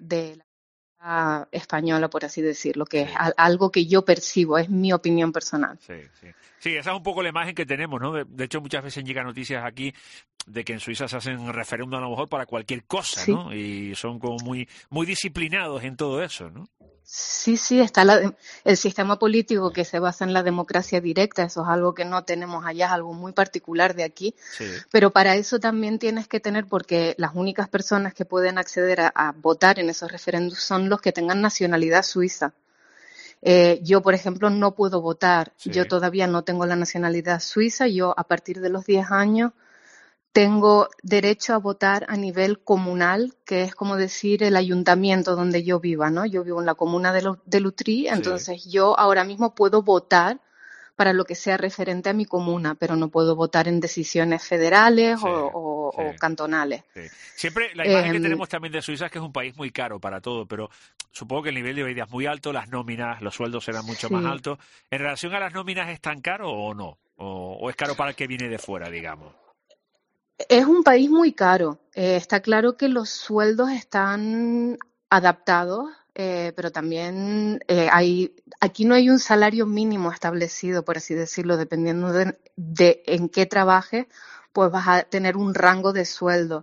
española, por así decirlo, que es algo que yo percibo, es mi opinión personal. Sí, esa es un poco la imagen que tenemos, ¿no? De hecho, muchas veces llegan noticias aquí de que en Suiza se hacen referéndum a lo mejor para cualquier cosa, ¿no? Y son como muy, muy disciplinados en todo eso, ¿no? Sí, está el sistema político que se basa en la democracia directa, eso es algo que no tenemos allá, es algo muy particular de aquí, pero para eso también tienes que tener, porque las únicas personas que pueden acceder a votar en esos referéndums son los que tengan nacionalidad suiza. Yo, por ejemplo, no puedo votar, yo todavía no tengo la nacionalidad suiza, yo a partir de los 10 años tengo derecho a votar a nivel comunal, que es como decir el ayuntamiento donde yo viva, ¿no? Yo vivo en la comuna de Lutry, entonces yo ahora mismo puedo votar para lo que sea referente a mi comuna, pero no puedo votar en decisiones federales o cantonales. Siempre la imagen que tenemos también de Suiza es que es un país muy caro para todo, pero supongo que el nivel de vida es muy alto, las nóminas, los sueldos serán mucho más altos. ¿En relación a las nóminas es tan caro o no? ¿O es caro para el que viene de fuera, digamos? Es un país muy caro. Está claro que los sueldos están adaptados pero también aquí no hay un salario mínimo establecido, por así decirlo, dependiendo de en qué trabajes, pues vas a tener un rango de sueldo.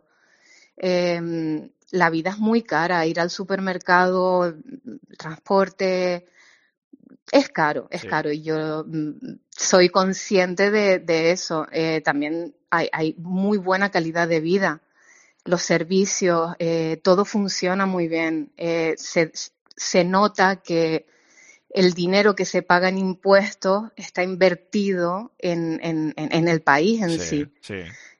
La vida es muy cara, ir al supermercado, transporte, es caro, y yo soy consciente de eso. También hay muy buena calidad de vida, los servicios, todo funciona muy bien. Se nota que el dinero que se paga en impuestos está invertido en el país en sí. Sí.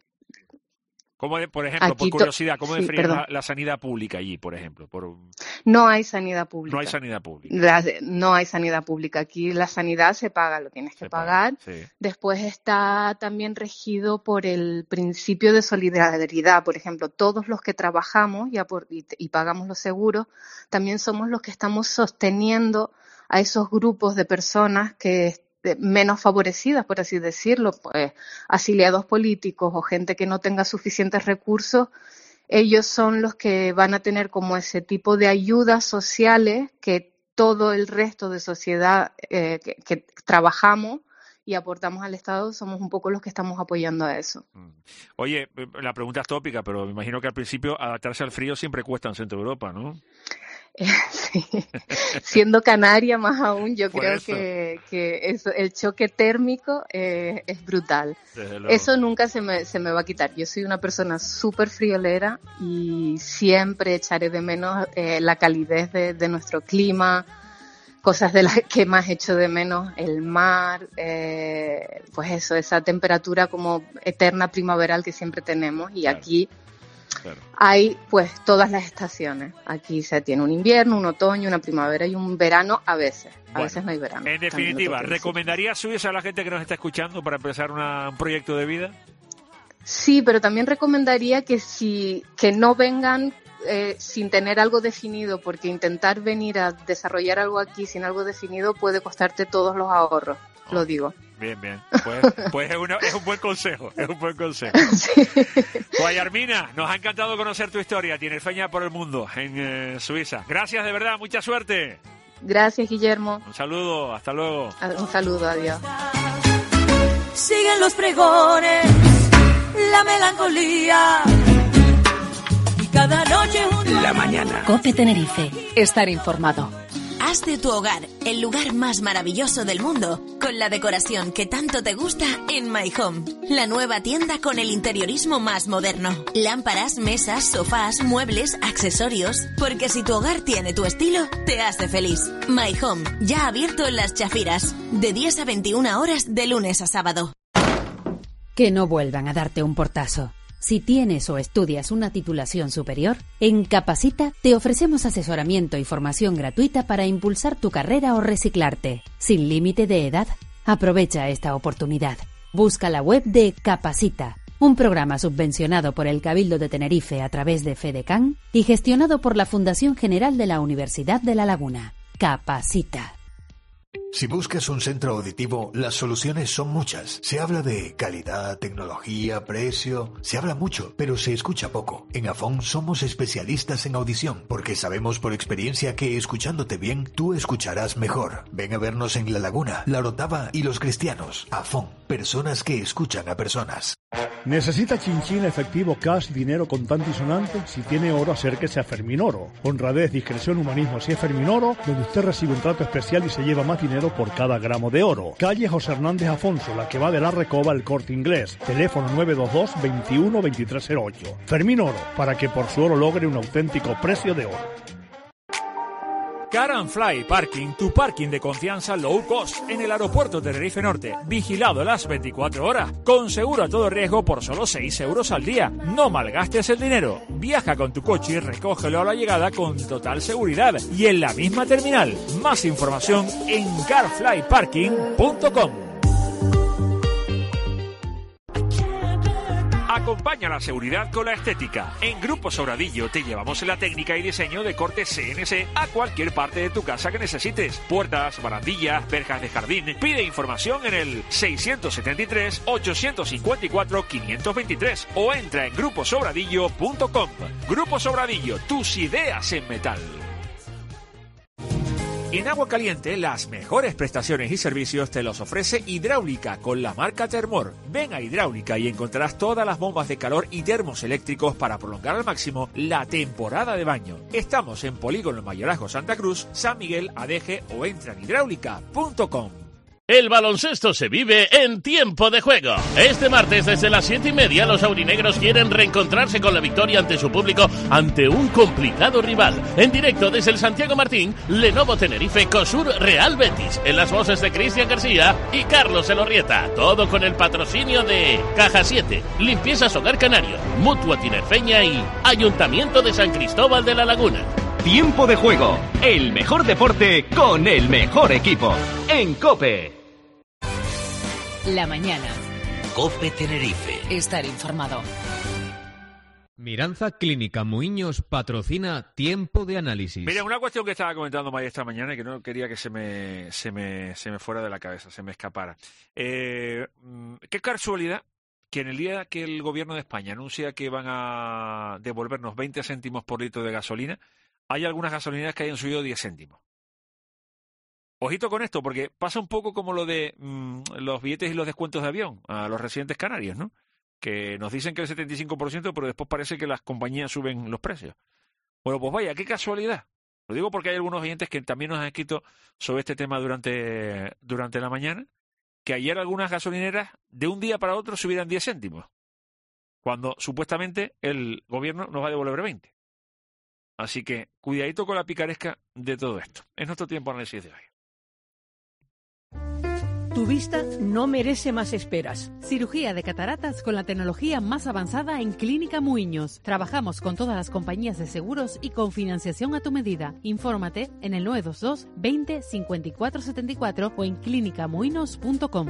¿Cómo, por ejemplo, aquí, por curiosidad, cómo definirías la sanidad pública allí, por ejemplo? No hay sanidad pública. No hay sanidad pública. No hay sanidad pública. Aquí la sanidad se paga, lo tienes que pagar. Sí. Después está también regido por el principio de solidaridad. Por ejemplo, todos los que trabajamos y pagamos los seguros, también somos los que estamos sosteniendo a esos grupos de personas que menos favorecidas, por así decirlo, pues afiliados políticos o gente que no tenga suficientes recursos. Ellos son los que van a tener como ese tipo de ayudas sociales que todo el resto de sociedad que trabajamos y aportamos al Estado, somos un poco los que estamos apoyando a eso. Oye, la pregunta es tópica, pero me imagino que al principio adaptarse al frío siempre cuesta en Centro Europa, ¿no? Sí, siendo canaria más aún, yo creo que eso, el choque térmico es brutal. Eso nunca se me va a quitar. Yo soy una persona súper friolera y siempre echaré de menos la calidez de nuestro clima, cosas de las que más echo de menos, el mar, pues eso, esa temperatura como eterna primaveral que siempre tenemos y claro. Aquí hay pues todas las estaciones. Aquí se tiene un invierno, un otoño, una primavera y un verano a veces. A veces no hay verano. En definitiva, ¿recomendarías Suiza a la gente que nos está escuchando para empezar un proyecto de vida? Sí, pero también recomendaría que no vengan sin tener algo definido, porque intentar venir a desarrollar algo aquí sin algo definido puede costarte todos los ahorros, lo digo. Bien. Pues es un buen consejo, Sí. Guayarmina, nos ha encantado conocer tu historia. Tienes feña por el mundo en Suiza. Gracias, de verdad, mucha suerte. Gracias, Guillermo. Un saludo, hasta luego. Un saludo, adiós. Siguen los pregones, la melancolía. Y cada noche la mañana. COPE Tenerife, estar informado. Haz de tu hogar el lugar más maravilloso del mundo con la decoración que tanto te gusta en My Home, la nueva tienda con el interiorismo más moderno. Lámparas, mesas, sofás, muebles, accesorios, porque si tu hogar tiene tu estilo, te hace feliz. My Home, ya abierto en Las Chafiras, de 10 a 21 horas de lunes a sábado. Que no vuelvan a darte un portazo. Si tienes o estudias una titulación superior, en Capacita te ofrecemos asesoramiento y formación gratuita para impulsar tu carrera o reciclarte, sin límite de edad. Aprovecha esta oportunidad. Busca la web de Capacita, un programa subvencionado por el Cabildo de Tenerife a través de FEDECAN y gestionado por la Fundación General de la Universidad de La Laguna. Capacita. Si buscas un centro auditivo, las soluciones son muchas. Se habla de calidad, tecnología, precio. Se habla mucho, pero se escucha poco. En Afón somos especialistas en audición, porque sabemos por experiencia que escuchándote bien, tú escucharás mejor. Ven a vernos en La Laguna, La Orotava y Los Cristianos. Afón, personas que escuchan a personas. ¿Necesita chinchín, efectivo, cash, dinero contante y sonante? Si tiene oro, acérquese a Fermín Oro. Honradez, discreción, humanismo, así es Fermín Oro, donde usted recibe un trato especial y se lleva más dinero por cada gramo de oro. Calle José Hernández Afonso, la que va de la Recoba al Corte Inglés. Teléfono 922 21 2308. Fermín Oro, para que por su oro logre un auténtico precio de oro. Car and Fly Parking, tu parking de confianza low cost en el aeropuerto de Tenerife Norte, vigilado las 24 horas, con seguro a todo riesgo por solo 6 euros al día. No malgastes el dinero. Viaja con tu coche y recógelo a la llegada con total seguridad y en la misma terminal. Más información en carflyparking.com. Acompaña la seguridad con la estética. En Grupo Sobradillo te llevamos la técnica y diseño de corte CNC a cualquier parte de tu casa que necesites. Puertas, barandillas, verjas de jardín. Pide información en el 673-854-523 o entra en gruposobradillo.com. Grupo Sobradillo, tus ideas en metal. En agua caliente, las mejores prestaciones y servicios te los ofrece Hidráulica con la marca Termor. Ven a Hidráulica y encontrarás todas las bombas de calor y termos eléctricos para prolongar al máximo la temporada de baño. Estamos en Polígono Mayorazgo Santa Cruz, San Miguel, Adeje o entra en hidráulica.com. El baloncesto se vive en tiempo de juego. Este martes desde las 7:30 los aurinegros quieren reencontrarse con la victoria ante su público ante un complicado rival. En directo desde el Santiago Martín, Lenovo Tenerife Cosur Real Betis. En las voces de Cristian García y Carlos Elorrieta. Todo con el patrocinio de Caja 7, Limpiezas Hogar Canario, Mutua Tinerfeña y Ayuntamiento de San Cristóbal de la Laguna. Tiempo de juego, el mejor deporte con el mejor equipo. En COPE. La mañana. COPE Tenerife. Estar informado. Miranza Clínica Muiños patrocina Tiempo de Análisis. Mira, una cuestión que estaba comentando Maya esta mañana y que no quería que se me fuera de la cabeza, se me escapara. Qué casualidad que en el día que el gobierno de España anuncia que van a devolvernos 20 céntimos por litro de gasolina, hay algunas gasolineras que hayan subido 10 céntimos. Ojito con esto, porque pasa un poco como lo de los billetes y los descuentos de avión a los residentes canarios, ¿no? Que nos dicen que el 75%, pero después parece que las compañías suben los precios. Bueno, pues vaya, qué casualidad. Lo digo porque hay algunos oyentes que también nos han escrito sobre este tema durante la mañana, que ayer algunas gasolineras de un día para otro subieran 10 céntimos, cuando supuestamente el gobierno nos va a devolver 20. Así que cuidadito con la picaresca de todo esto. Es nuestro tiempo de análisis de hoy. Tu vista no merece más esperas. Cirugía de cataratas con la tecnología más avanzada en Clínica Muiños. Trabajamos con todas las compañías de seguros y con financiación a tu medida. Infórmate en el 922 20 54 74 o en clinicamuinos.com.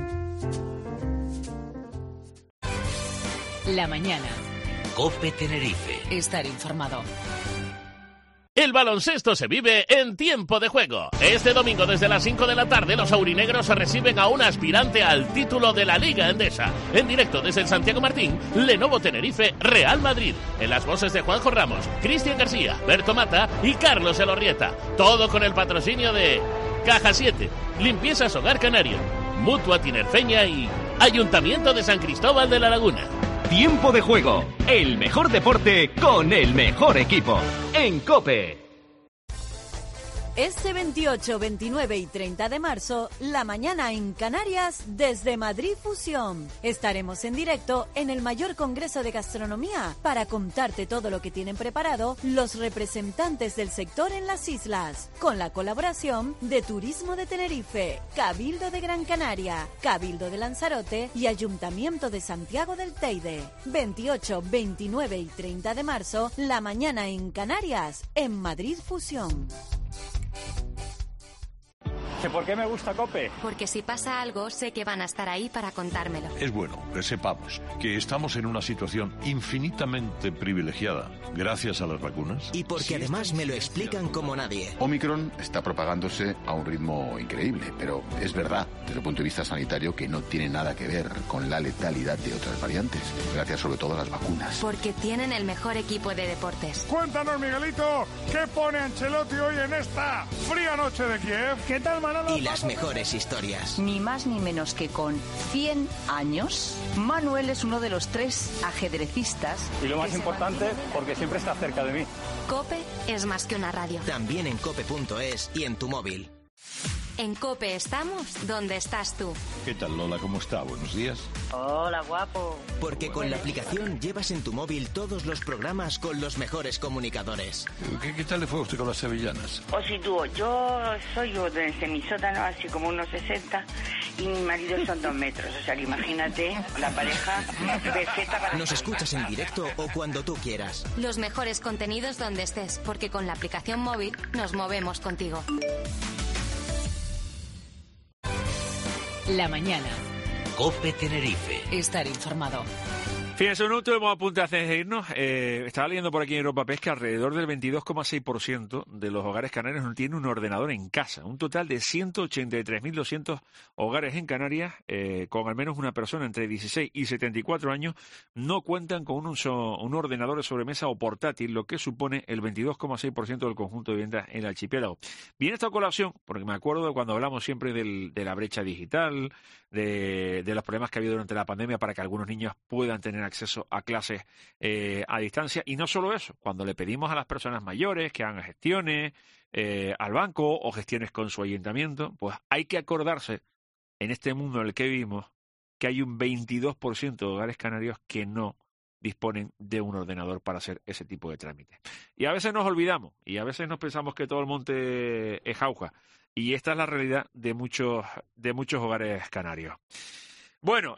La mañana. COPE Tenerife. Estar informado. El baloncesto se vive en tiempo de juego. Este domingo desde las 5 de la tarde los aurinegros reciben a un aspirante al título de la Liga Endesa. En directo desde el Santiago Martín, Lenovo Tenerife Real Madrid. En las voces de Juanjo Ramos, Cristian García, Berto Mata y Carlos Elorrieta. Todo con el patrocinio de Caja 7, Limpiezas Hogar Canario, Mutua Tinerfeña y Ayuntamiento de San Cristóbal de la Laguna. Tiempo de juego, el mejor deporte con el mejor equipo. En COPE. Este 28, 29 y 30 de marzo, la mañana en Canarias desde Madrid Fusión. Estaremos en directo en el mayor congreso de gastronomía para contarte todo lo que tienen preparado los representantes del sector en las islas, con la colaboración de Turismo de Tenerife, Cabildo de Gran Canaria, Cabildo de Lanzarote y Ayuntamiento de Santiago del Teide. 28, 29 y 30 de marzo, la mañana en Canarias, en Madrid Fusión. ¿Por qué me gusta COPE? Porque si pasa algo, sé que van a estar ahí para contármelo. Es bueno que sepamos que estamos en una situación infinitamente privilegiada gracias a las vacunas. Y porque además me lo explican como nadie. Omicron está propagándose a un ritmo increíble, pero es verdad, desde el punto de vista sanitario, que no tiene nada que ver con la letalidad de otras variantes, gracias sobre todo a las vacunas. Porque tienen el mejor equipo de deportes. Cuéntanos, Miguelito, ¿qué pone Ancelotti hoy en esta fría noche de Kiev? ¿Qué tal, Manolo? Y las mejores historias. Ni más ni menos que con 100 años, Manuel es uno de los 3 ajedrecistas. Y lo más importante, porque siempre está cerca de mí. COPE es más que una radio. También en cope.es y en tu móvil. En COPE estamos donde estás tú. ¿Qué tal, Lola? ¿Cómo está? Buenos días. Hola, guapo. Porque con la aplicación llevas en tu móvil todos los programas con los mejores comunicadores. ¿Qué tal le fue a usted con las sevillanas? O si tú, yo soy desde mi sótano, así como unos 60, y mi marido son 2 metros. O sea que imagínate, la pareja perfecta para... Nos escuchas en directo o cuando tú quieras. Los mejores contenidos donde estés, porque con la aplicación móvil nos movemos contigo. La mañana. COPE Tenerife. Estar informado. Fíjense, un último apunte antes de irnos. Estaba leyendo por aquí en Europa Pesca, alrededor del 22,6% de los hogares canarios no tienen un ordenador en casa. Un total de 183.200 hogares en Canarias, con al menos una persona entre 16 y 74 años, no cuentan con un ordenador de sobremesa o portátil, lo que supone el 22,6% del conjunto de viviendas en el archipiélago. Viene esta colación, porque me acuerdo de cuando hablamos siempre de la brecha digital, de los problemas que ha habido durante la pandemia para que algunos niños puedan tener acceso a clases a distancia. Y no solo eso, cuando le pedimos a las personas mayores que hagan gestiones al banco o gestiones con su ayuntamiento, pues hay que acordarse, en este mundo en el que vivimos, que hay un 22% de hogares canarios que no disponen de un ordenador para hacer ese tipo de trámites. Y a veces nos olvidamos, y a veces nos pensamos que todo el monte es jauja. Y esta es la realidad de muchos hogares canarios. Bueno,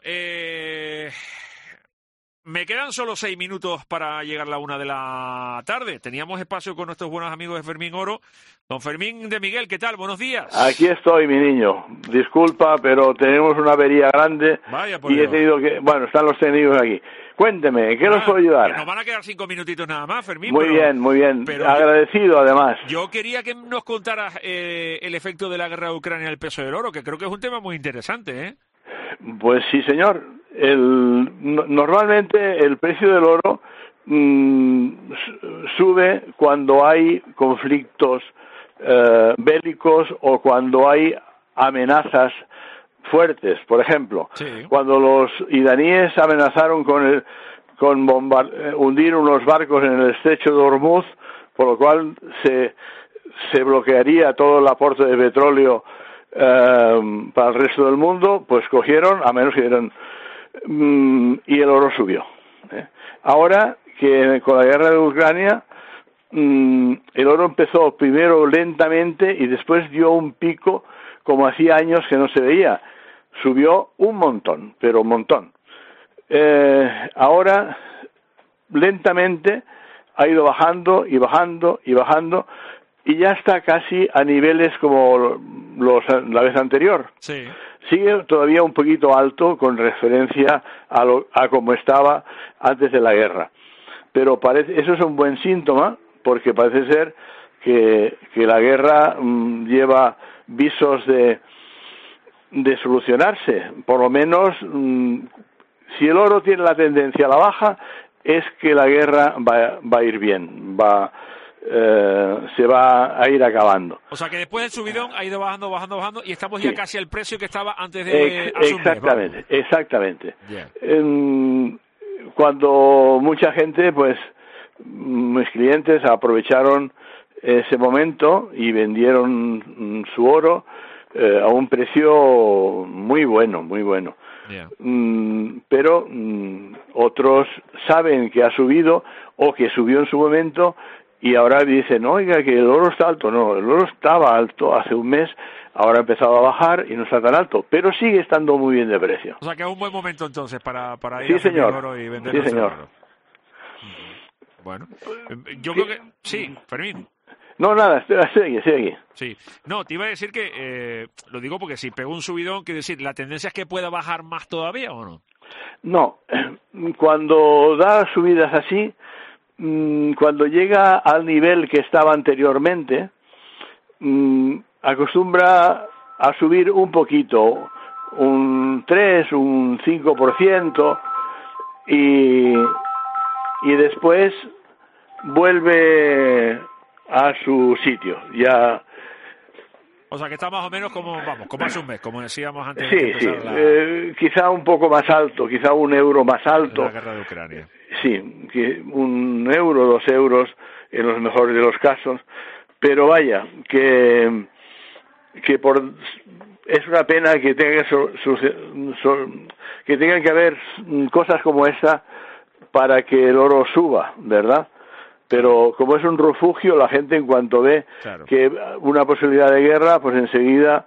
me quedan solo 6 minutos para llegar a la 1 de la tarde. Teníamos espacio con nuestros buenos amigos de Fermín Oro. Don Fermín de Miguel, ¿qué tal? Buenos días. Aquí estoy, mi niño. Disculpa, pero tenemos una avería grande. Vaya por Dios. He tenido que... Bueno, están los técnicos aquí. Cuénteme, ¿qué nos puedo ayudar? Nos van a quedar 5 minutitos nada más, Fermín. Muy bien. Agradecido, además. Yo quería que nos contaras el efecto de la guerra de Ucrania en el peso del oro, que creo que es un tema muy interesante, ¿eh? Pues sí, señor. Normalmente el precio del oro sube cuando hay conflictos bélicos o cuando hay amenazas fuertes. Por ejemplo, cuando los iraníes amenazaron con hundir unos barcos en el estrecho de Hormuz, por lo cual se bloquearía todo el aporte de petróleo para el resto del mundo, pues cogieron, a menos que dieran, y el oro subió. Ahora que con la guerra de Ucrania, el oro empezó primero lentamente y después dio un pico como hacía años que no se veía. Subió un montón, pero un montón. Ahora, lentamente, ha ido bajando y bajando y bajando, y ya está casi a niveles como la vez anterior. Sí. Sigue todavía un poquito alto con referencia a como estaba antes de la guerra. Pero eso es un buen síntoma, porque parece ser que la guerra lleva visos de solucionarse. Por lo menos, si el oro tiene la tendencia a la baja, es que la guerra va a ir bien, se va a ir acabando. O sea que después del subidón ha ido bajando y estamos ya casi al precio que estaba antes de asumir. Exactamente. Cuando mucha gente, pues mis clientes aprovecharon ese momento y vendieron su oro a un precio muy bueno. Yeah. Pero otros saben que ha subido o que subió en su momento y ahora dicen, oiga, que el oro está alto. No, el oro estaba alto hace un mes, ahora ha empezado a bajar y no está tan alto, pero sigue estando muy bien de precio. O sea que es un buen momento entonces para ir a vender oro y vender oro. Bueno, yo creo que... Sí, Fermín. No, nada, sigue aquí. Sí. No, te iba a decir que, lo digo porque si pegó un subidón, quiere decir, ¿la tendencia es que pueda bajar más todavía o no? No, cuando da subidas así, cuando llega al nivel que estaba anteriormente, acostumbra a subir un poquito, un 3, un 5%, y después vuelve a su sitio, ya. O sea que está más o menos como hace un mes, como decíamos antes. Sí, quizá un poco más alto, quizá €1 más alto. La guerra de Ucrania. Sí, que €1, €2 en los mejores de los casos, pero vaya, que es una pena que tengan que haber cosas como esta para que el oro suba, ¿verdad? Pero como es un refugio, la gente en cuanto ve que una posibilidad de guerra, pues enseguida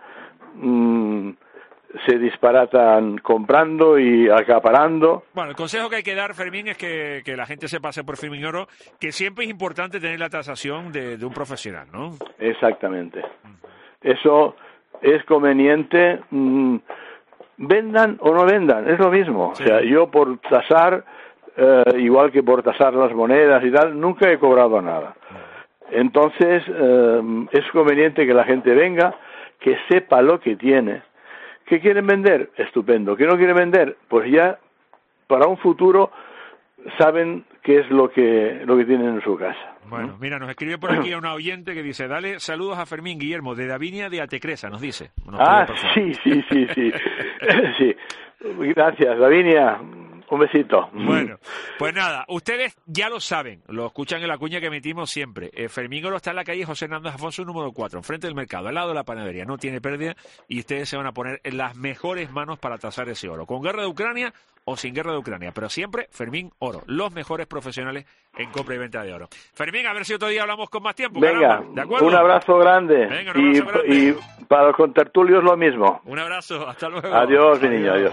se disparatan comprando y acaparando. Bueno, el consejo que hay que dar, Fermín, es que la gente se pase por Fermín Oro, que siempre es importante tener la tasación de un profesional, ¿no? Exactamente. Eso es conveniente, vendan o no vendan, es lo mismo. Sí. O sea, yo por tasar igual que por tasar las monedas y tal, nunca he cobrado nada. Entonces, es conveniente que la gente venga, que sepa lo que tiene. ¿Qué quieren vender? Estupendo. ¿Qué no quieren vender? Pues ya, para un futuro, saben qué es lo que tienen en su casa. Bueno, mira, nos escribe por aquí una oyente que dice, dale saludos a Fermín Guillermo, de Davinia de Atecresa, nos dice. Sí. Sí. Gracias, Davinia. Un besito. Bueno, pues nada, ustedes ya lo saben, lo escuchan en la cuña que emitimos siempre. Fermín Oro está en la calle José Hernández Afonso número 4, enfrente del mercado, al lado de la panadería. No tiene pérdida y ustedes se van a poner en las mejores manos para tasar ese oro. Con guerra de Ucrania o sin guerra de Ucrania, pero siempre Fermín Oro, los mejores profesionales en compra y venta de oro. Fermín, a ver si otro día hablamos con más tiempo. Venga, caramba, ¿de acuerdo? Un abrazo grande. Venga, un abrazo grande. Y para los contertulios lo mismo. Un abrazo, hasta luego. Adiós, mi niño, adiós.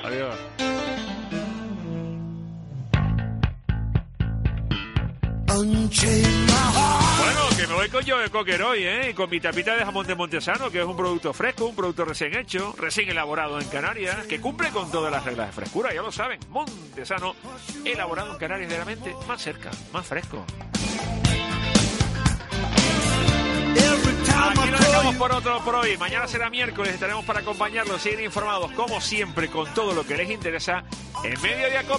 Bueno, que me voy con Joe Cocker hoy, y con mi tapita de jamón de Montesano, que es un producto fresco, un producto recién hecho, recién elaborado en Canarias, que cumple con todas las reglas de frescura, ya lo saben. Montesano, elaborado en Canarias de la mente, más cerca, más fresco. Aquí lo dejamos por hoy. Mañana será miércoles, estaremos para acompañarlos, seguir informados, como siempre, con todo lo que les interesa en Mediodía Cope.